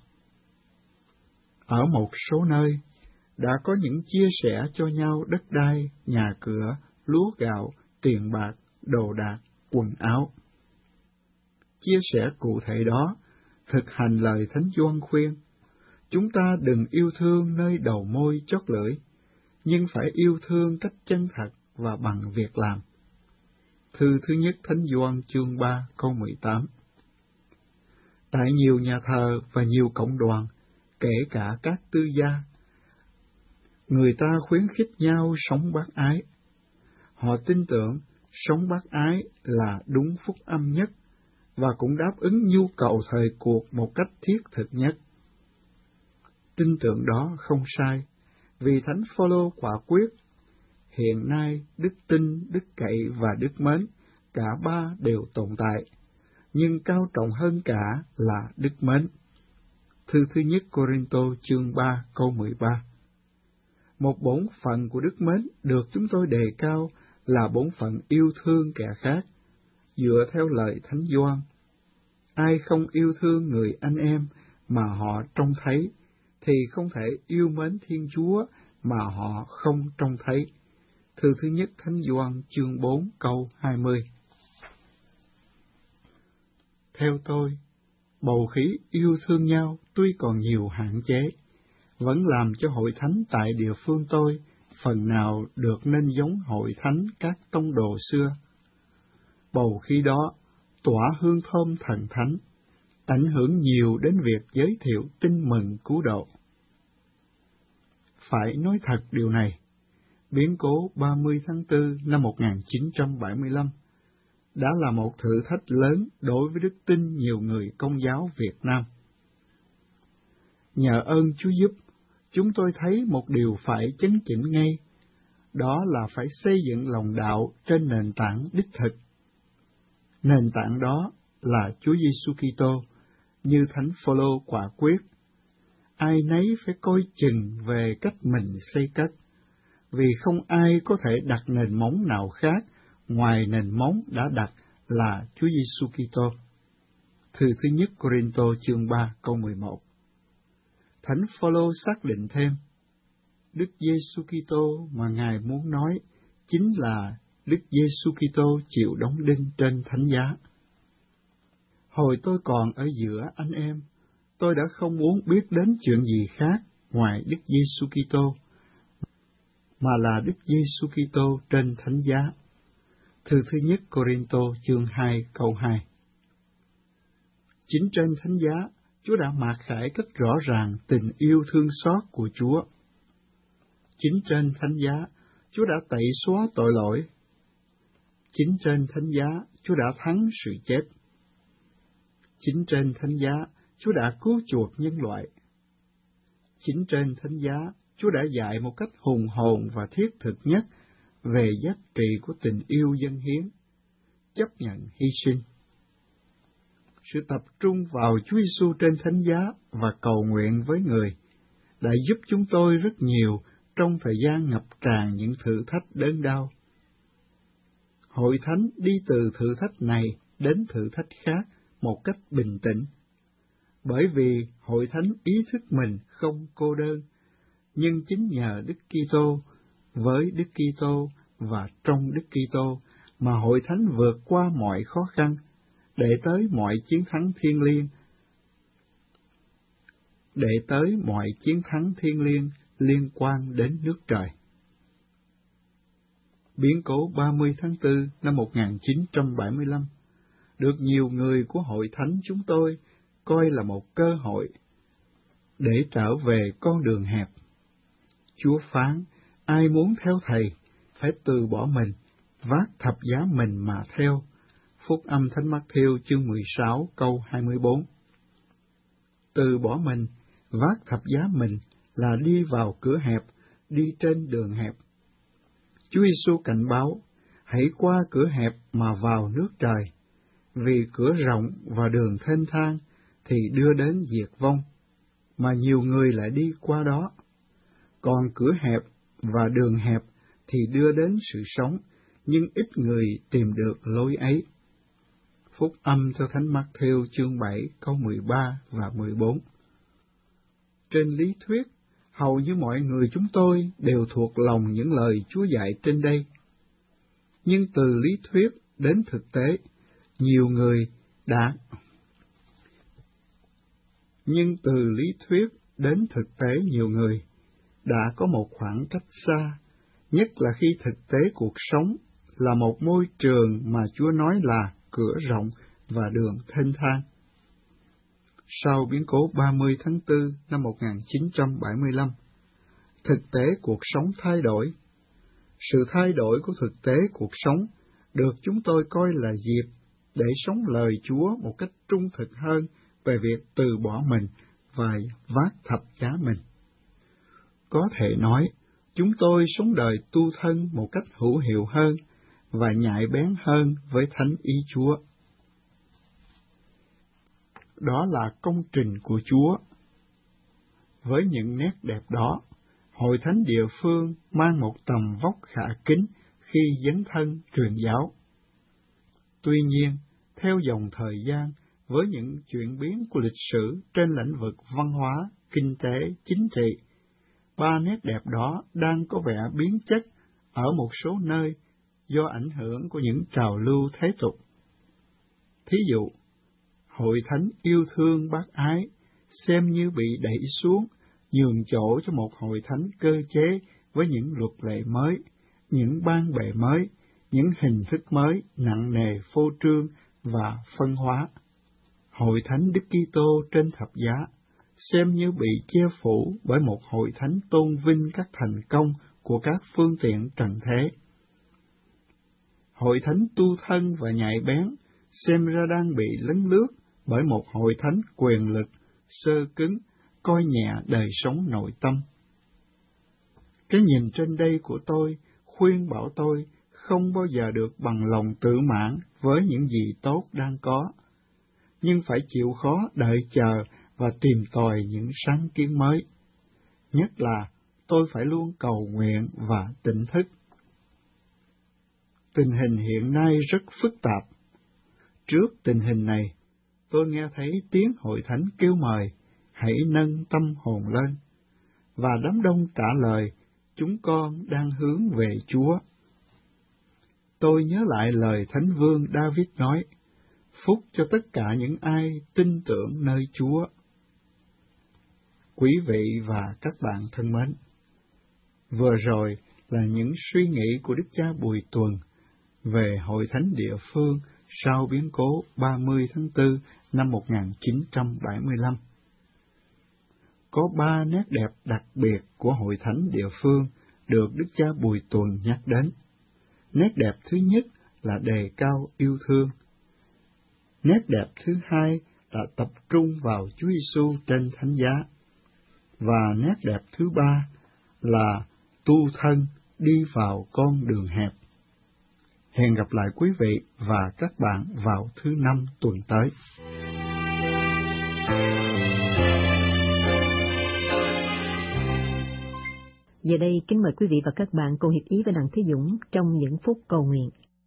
Ở một số nơi, đã có những chia sẻ cho nhau đất đai, nhà cửa, lúa gạo, tiền bạc, đồ đạc, quần áo. Chia sẻ cụ thể đó, thực hành lời Thánh Gioan khuyên, chúng ta đừng yêu thương nơi đầu môi chót lưỡi, nhưng phải yêu thương cách chân thật và bằng việc làm. Thư thứ nhất Thánh Gioan chương ba câu mười tám. Tại nhiều nhà thờ và nhiều cộng đoàn, kể cả các tư gia, người ta khuyến khích nhau sống bác ái. Họ tin tưởng sống bác ái là đúng phúc âm nhất và cũng đáp ứng nhu cầu thời cuộc một cách thiết thực nhất. Tin tưởng đó không sai, vì Thánh Phaolô quả quyết, hiện nay đức tin, đức cậy và đức mến, cả ba đều tồn tại, nhưng cao trọng hơn cả là đức mến. Thư thứ nhất Cô-rinh-tô chương ba câu mười ba. Một bổn phận của đức mến được chúng tôi đề cao là bổn phận yêu thương kẻ khác, dựa theo lời Thánh Gioan. Ai không yêu thương người anh em mà họ trông thấy, thì không thể yêu mến Thiên Chúa mà họ không trông thấy. Thư thứ nhất Thánh Gioan chương bốn câu hai mươi. Theo tôi, bầu khí yêu thương nhau tuy còn nhiều hạn chế, vẫn làm cho Hội Thánh tại địa phương tôi phần nào được nên giống Hội Thánh các tông đồ xưa. Bầu khí đó tỏa hương thơm thần thánh, ảnh hưởng nhiều đến việc giới thiệu tin mừng cứu độ. Phải nói thật điều này, biến cố ba mươi tháng tư năm một nghìn chín trăm bảy mươi lăm đã là một thử thách lớn đối với đức tin nhiều người Công giáo Việt Nam. Nhờ ơn Chúa giúp, chúng tôi thấy một điều phải chấn chỉnh ngay, đó là phải xây dựng lòng đạo trên nền tảng đích thực. Nền tảng đó là Chúa Giêsu Kitô, như Thánh Phaolô quả quyết. Ai nấy phải coi chừng về cách mình xây cất, vì không ai có thể đặt nền móng nào khác ngoài nền móng đã đặt là Chúa Giêsu Kitô. Thư thứ nhất Cô-rinh-tô chương ba câu mười một. Thánh Phaolô xác định thêm, Đức Giêsu Kitô mà Ngài muốn nói chính là Đức Giêsu Kitô chịu đóng đinh trên thánh giá. Hồi tôi còn ở giữa anh em, tôi đã không muốn biết đến chuyện gì khác ngoài Đức Giêsu Kitô, mà là Đức Giêsu Kitô trên thánh giá. Thư thứ nhất Cô-rinh-tô chương hai câu hai. Chính trên thánh giá, Chúa đã mạt khải rất rõ ràng tình yêu thương xót của Chúa. Chính trên thánh giá, Chúa đã tẩy xóa tội lỗi. Chính trên thánh giá, Chúa đã thắng sự chết. Chính trên thánh giá, Chúa đã cứu chuộc nhân loại. Chính trên thánh giá, Chúa đã dạy một cách hùng hồn và thiết thực nhất về giá trị của tình yêu dâng hiến, chấp nhận hy sinh. Sự tập trung vào Chúa Giêsu trên thánh giá và cầu nguyện với người đã giúp chúng tôi rất nhiều trong thời gian ngập tràn những thử thách đớn đau. Hội thánh đi từ thử thách này đến thử thách khác một cách bình tĩnh, bởi vì hội thánh ý thức mình không cô đơn, nhưng chính nhờ Đức Kitô, với Đức Kitô và trong Đức Kitô mà hội thánh vượt qua mọi khó khăn để tới mọi chiến thắng thiêng liêng, để tới mọi chiến thắng thiêng liêng liên quan đến nước trời. Biến cố ba mươi tháng tư năm một nghìn chín trăm bảy mươi lăm được nhiều người của hội thánh chúng tôi coi là một cơ hội để trở về con đường hẹp. Chúa phán, ai muốn theo Thầy phải từ bỏ mình, vác thập giá mình mà theo. Phúc âm Thánh Mát-thêu chương mười sáu câu hai mươi bốn. Từ bỏ mình, vác thập giá mình là đi vào cửa hẹp, đi trên đường hẹp. Chúa Giêsu cảnh báo, hãy qua cửa hẹp mà vào nước trời, vì cửa rộng và đường thênh thang thì đưa đến diệt vong, mà nhiều người lại đi qua đó. Còn cửa hẹp và đường hẹp thì đưa đến sự sống, nhưng ít người tìm được lối ấy. Phúc âm theo Thánh Mát-thêu chương bảy câu mười ba và mười bốn. Trên lý thuyết, hầu như mọi người chúng tôi đều thuộc lòng những lời Chúa dạy trên đây. Nhưng từ lý thuyết đến thực tế, nhiều người đã Nhưng từ lý thuyết đến thực tế nhiều người đã có một khoảng cách xa, nhất là khi thực tế cuộc sống là một môi trường mà Chúa nói là cửa rộng và đường thênh thang. Sau biến cố ba mươi tháng tư năm một nghìn chín trăm bảy mươi lăm, thực tế cuộc sống thay đổi. Sự thay đổi của thực tế cuộc sống được chúng tôi coi là dịp để sống lời Chúa một cách trung thực hơn về việc từ bỏ mình và vác thập giá mình. Có thể nói, chúng tôi sống đời tu thân một cách hữu hiệu hơn và nhạy bén hơn với thánh ý Chúa. Đó là công trình của Chúa. Với những nét đẹp đó, hội thánh địa phương mang một tầm vóc khả kính khi dấn thân truyền giáo. Tuy nhiên, theo dòng thời gian, với những chuyển biến của lịch sử trên lĩnh vực văn hóa, kinh tế, chính trị, ba nét đẹp đó đang có vẻ biến chất ở một số nơi do ảnh hưởng của những trào lưu thế tục. Thí dụ, hội thánh yêu thương bác ái xem như bị đẩy xuống, nhường chỗ cho một hội thánh cơ chế với những luật lệ mới, những ban bệ mới, những hình thức mới nặng nề phô trương và phân hóa. Hội thánh Đức Kitô trên thập giá xem như bị che phủ bởi một hội thánh tôn vinh các thành công của các phương tiện trần thế. Hội thánh tu thân và nhạy bén xem ra đang bị lấn lướt bởi một hội thánh quyền lực, sơ cứng, coi nhẹ đời sống nội tâm. Cái nhìn trên đây của tôi khuyên bảo tôi không bao giờ được bằng lòng tự mãn với những gì tốt đang có, nhưng phải chịu khó đợi chờ và tìm tòi những sáng kiến mới. Nhất là tôi phải luôn cầu nguyện và tỉnh thức. Tình hình hiện nay rất phức tạp. Trước tình hình này, tôi nghe thấy tiếng hội thánh kêu mời, hãy nâng tâm hồn lên, và đám đông trả lời, chúng con đang hướng về Chúa. Tôi nhớ lại lời Thánh Vương David nói, phúc cho tất cả những ai tin tưởng nơi Chúa. Quý vị và các bạn thân mến, vừa rồi là những suy nghĩ của Đức cha Bùi Tuần về Hội Thánh địa phương sau biến cố ba mươi tháng tư năm một nghìn chín trăm bảy mươi lăm. Có ba nét đẹp đặc biệt của Hội Thánh địa phương được Đức cha Bùi Tuần nhắc đến. Nét đẹp thứ nhất là đề cao yêu thương. Nét đẹp thứ hai là tập trung vào Chúa Giêsu trên thánh giá. Và nét đẹp thứ ba là tu thân đi vào con đường hẹp. Hẹn gặp lại quý vị và các bạn vào thứ năm tuần tới. Giờ đây, kính mời quý vị và các bạn cùng hiệp ý với Đặng Thế Dũng trong những phút cầu nguyện.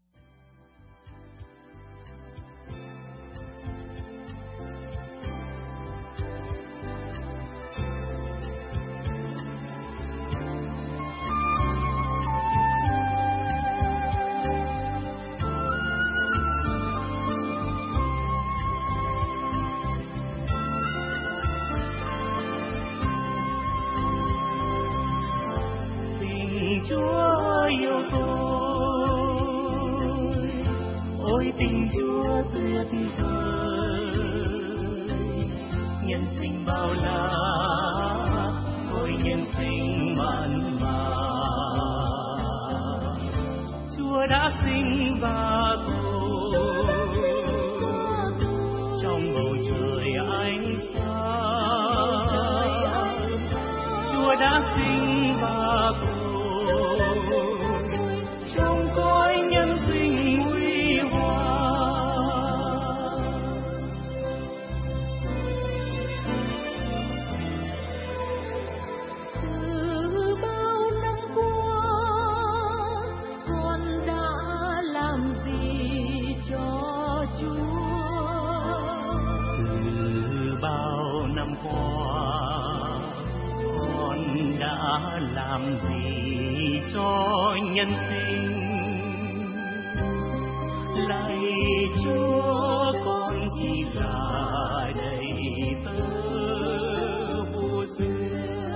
Chúa yêu tôi, ôi tình Chúa tuyệt vời, nhân sinh bao la, ôi nhân sinh mặn mà. Chúa đã sinh ra tôi trong bầu trời ánh sáng. Chúa đã sinh ra tôi trong cõi nhân sinh huy hoàng. Từ bao năm qua con đã làm gì cho Chúa? Từ bao năm qua con đã làm gì cho nhân sinh? Lạy Chúa, con chỉ là đầy tớ vô duyên,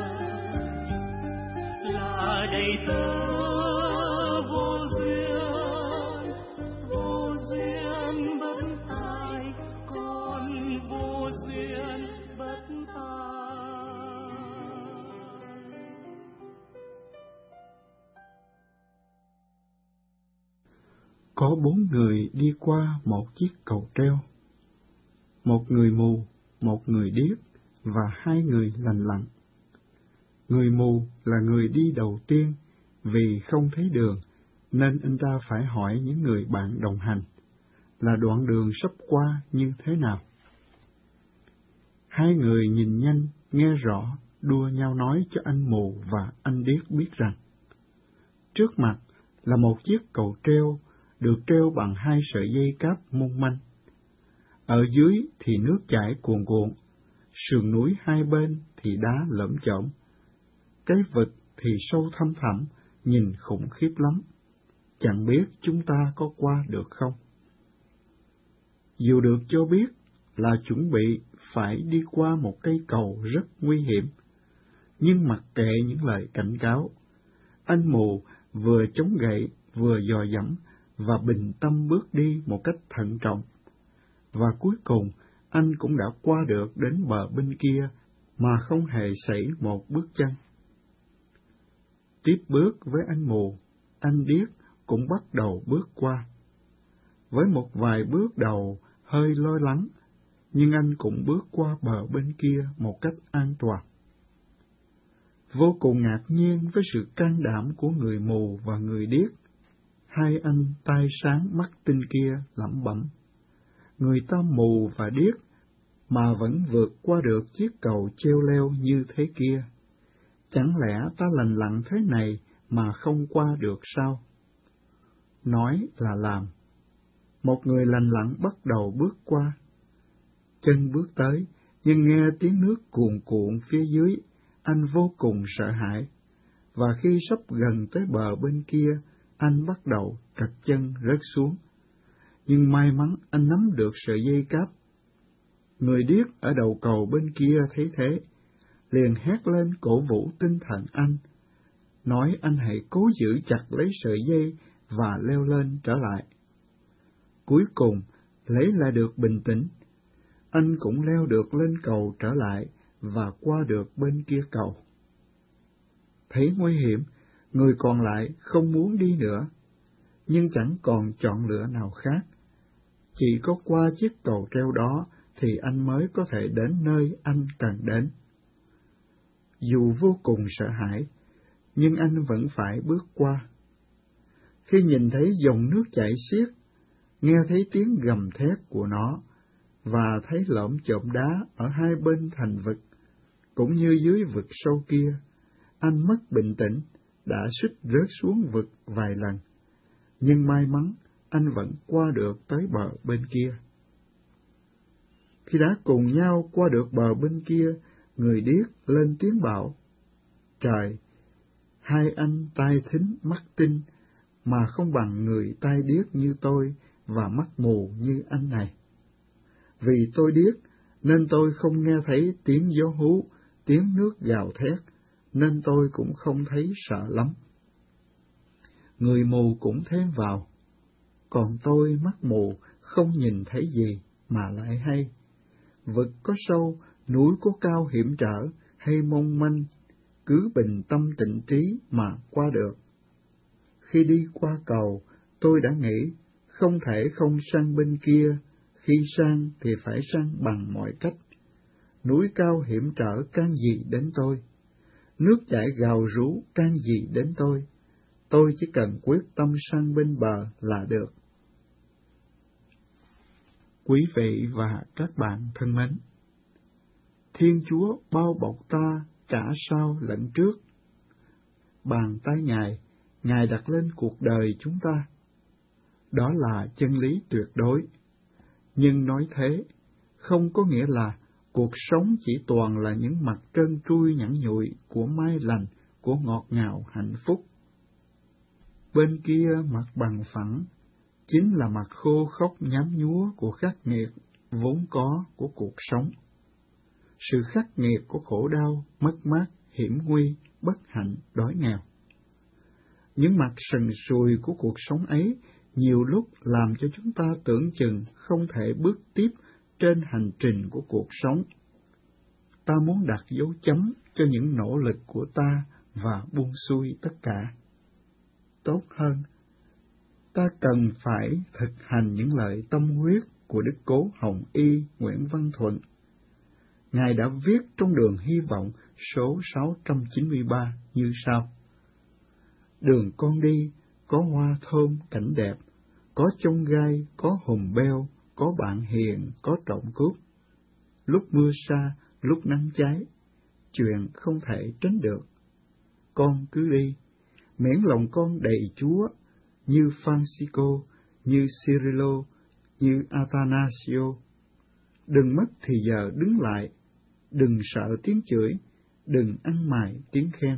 là đầy tớ vô duyên, vô duyên bất tài, con vô duyên bất tài. Có bốn người đi qua một chiếc cầu treo. Một người mù, một người điếc và hai người lành lặn. Người mù là người đi đầu tiên vì không thấy đường, nên anh ta phải hỏi những người bạn đồng hành là đoạn đường sắp qua như thế nào. Hai người nhìn nhanh, nghe rõ, đua nhau nói cho anh mù và anh điếc biết rằng trước mặt là một chiếc cầu treo được treo bằng hai sợi dây cáp mong manh. Ở dưới thì nước chảy cuồn cuộn, sườn núi hai bên thì đá lởm chởm. Cái vực thì sâu thăm thẳm, nhìn khủng khiếp lắm. Chẳng biết chúng ta có qua được không? Dù được cho biết là chuẩn bị phải đi qua một cây cầu rất nguy hiểm, nhưng mặc kệ những lời cảnh cáo, anh mù vừa chống gậy vừa dò dẫm và bình tâm bước đi một cách thận trọng. Và cuối cùng, anh cũng đã qua được đến bờ bên kia mà không hề sẩy một bước chân. Tiếp bước với anh mù, anh điếc cũng bắt đầu bước qua. Với một vài bước đầu hơi lo lắng, nhưng anh cũng bước qua bờ bên kia một cách an toàn. vô cùng ngạc nhiên với sự can đảm của người mù và người điếc. Hai anh tai sáng mắt tinh kia lẩm bẩm: người ta mù và điếc mà vẫn vượt qua được chiếc cầu treo leo như thế kia. Chẳng lẽ ta lành lặn thế này mà không qua được sao? Nói là làm. Một người lành lặn bắt đầu bước qua. Chân bước tới, nhưng nghe tiếng nước cuồn cuộn phía dưới, anh vô cùng sợ hãi. Và khi sắp gần tới bờ bên kia, anh bắt đầu trật chân rớt xuống. Nhưng may mắn anh nắm được sợi dây cáp. Người điếc ở đầu cầu bên kia thấy thế, liền hét lên cổ vũ tinh thần anh, nói anh hãy cố giữ chặt lấy sợi dây và leo lên trở lại. Cuối cùng, lấy lại được bình tĩnh, anh cũng leo được lên cầu trở lại và qua được bên kia cầu. Thấy nguy hiểm, người còn lại không muốn đi nữa, nhưng chẳng còn chọn lựa nào khác. Chỉ có qua chiếc cầu treo đó thì anh mới có thể đến nơi anh cần đến. Dù vô cùng sợ hãi, nhưng anh vẫn phải bước qua. Khi nhìn thấy dòng nước chảy xiết, nghe thấy tiếng gầm thét của nó, và thấy lởm chởm đá ở hai bên thành vực, cũng như dưới vực sâu kia, anh mất bình tĩnh, đã suýt rớt xuống vực vài lần, nhưng may mắn anh vẫn qua được tới bờ bên kia. Khi đã cùng nhau qua được bờ bên kia, người điếc lên tiếng bảo: trời, hai anh tai thính mắt tinh, mà không bằng người tai điếc như tôi và mắt mù như anh này. Vì tôi điếc, nên tôi không nghe thấy tiếng gió hú, tiếng nước gào thét, nên tôi cũng không thấy sợ lắm. Người mù cũng thêm vào: còn tôi mắt mù, không nhìn thấy gì mà lại hay. Vực có sâu, núi có cao hiểm trở, hay mong manh, cứ bình tâm tịnh trí mà qua được. Khi đi qua cầu, tôi đã nghĩ, không thể không sang bên kia, khi sang thì phải sang bằng mọi cách. Núi cao hiểm trở can gì đến tôi, nước chảy gào rú can gì đến tôi, tôi chỉ cần quyết tâm sang bên bờ là được. Quý vị và các bạn thân mến, Thiên Chúa bao bọc ta cả sau lẫn trước. Bàn tay Ngài, Ngài đặt lên cuộc đời chúng ta. Đó là chân lý tuyệt đối. Nhưng nói thế, không có nghĩa là cuộc sống chỉ toàn là những mặt trơn trui nhẵn nhụi của mai lành, của ngọt ngào hạnh phúc. Bên kia mặt bằng phẳng, chính là mặt khô khốc nhám nhúa của khắc nghiệt vốn có của cuộc sống. Sự khắc nghiệt của khổ đau, mất mát, hiểm nguy, bất hạnh, đói nghèo. Những mặt sần sùi của cuộc sống ấy nhiều lúc làm cho chúng ta tưởng chừng không thể bước tiếp trên hành trình của cuộc sống. Ta muốn đặt dấu chấm cho những nỗ lực của ta và buông xuôi tất cả. Tốt hơn, ta cần phải thực hành những lời tâm huyết của Đức Cố Hồng Y Nguyễn Văn Thuận. Ngài đã viết trong Đường Hy Vọng số sáu trăm chín mươi ba như sau: đường con đi, có hoa thơm cảnh đẹp, có chông gai, có hùm beo, có bạn hiền, có trộm cướp. Lúc mưa xa, lúc nắng cháy, chuyện không thể tránh được. Con cứ đi, miễn lòng con đầy Chúa, như Francisco, như Cirilo, như Athanasio. Đừng mất thì giờ đứng lại, đừng sợ tiếng chửi, đừng ăn mài tiếng khen.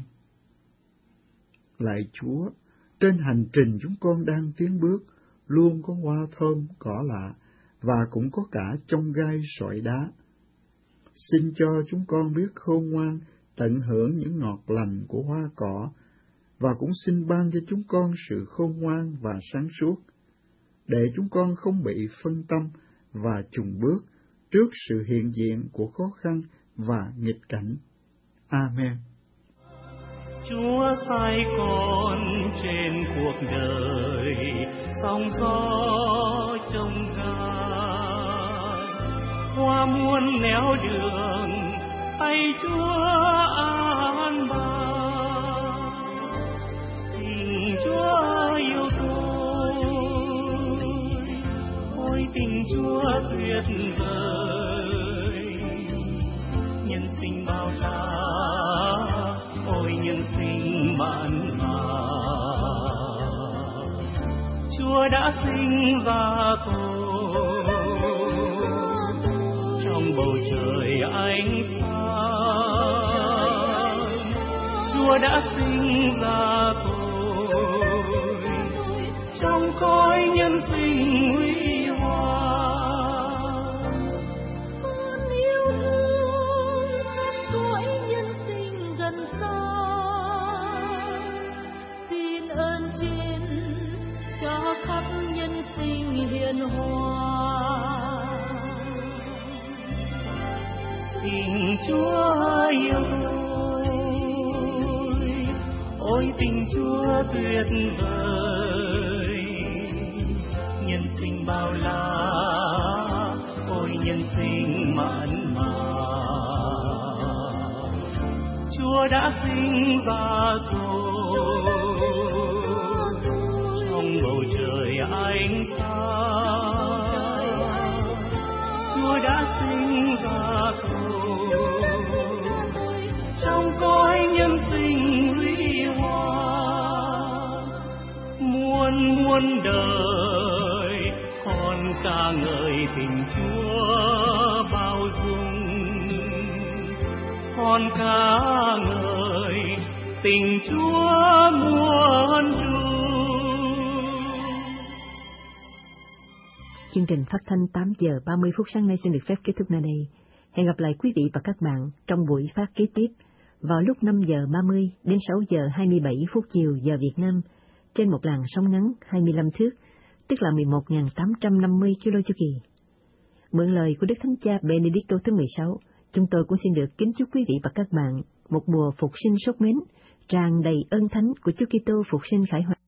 Lạy Chúa, trên hành trình chúng con đang tiến bước, luôn có hoa thơm cỏ lạ, và cũng có cả chông gai sỏi đá. Xin cho chúng con biết khôn ngoan, tận hưởng những ngọt lành của hoa cỏ, và cũng xin ban cho chúng con sự khôn ngoan và sáng suốt, để chúng con không bị phân tâm và chùn bước trước sự hiện diện của khó khăn và nghịch cảnh. Amen. Chúa sai con trên cuộc đời, sóng gió trông gai, hoa muôn nẻo đường, tay Chúa an bài. Chúa tuyệt vời. Nhân sinh bao la, ôi nhân sinh mặn mà. Chúa đã sinh ra tôi trong bầu trời ánh sáng. Chúa đã sinh ra tôi trong khói nhân sinh huy hoàng. Con yêu thương khắp cõi nhân sinh gần xa, xin ơn trên cho khắp nhân sinh hiền hòa. Tình Chúa yêu tôi, ôi tình Chúa tuyệt vời. Nhân sinh bao la, ôi nhân sinh mặn mà. Chúa đã sinh ra tôi trong bầu trời ánh sáng. Chúa đã sinh ra tôi trong cõi nhân sinh huy hoàng. Muôn muôn đời con ca ngợi tình Chúa bao dung, con ca ngợi tình Chúa muôn trùng. Chương trình phát thanh tám giờ ba mươi phút sáng nay xin được phép kết thúc nơi đây. Hẹn gặp lại quý vị và các bạn trong buổi phát kế tiếp vào lúc năm giờ ba mươi đến sáu giờ hai mươi bảy phút chiều giờ Việt Nam trên một làn sóng ngắn hai mươi lăm thước, tức là mười một nghìn tám trăm năm mươi ki lô chu kỳ. Mượn lời của Đức Thánh Cha Benedicto thứ mười sáu, chúng tôi cũng xin được kính chúc quý vị và các bạn một mùa phục sinh sốt mến, tràn đầy ơn thánh của Chúa Kitô phục sinh khải hoàn.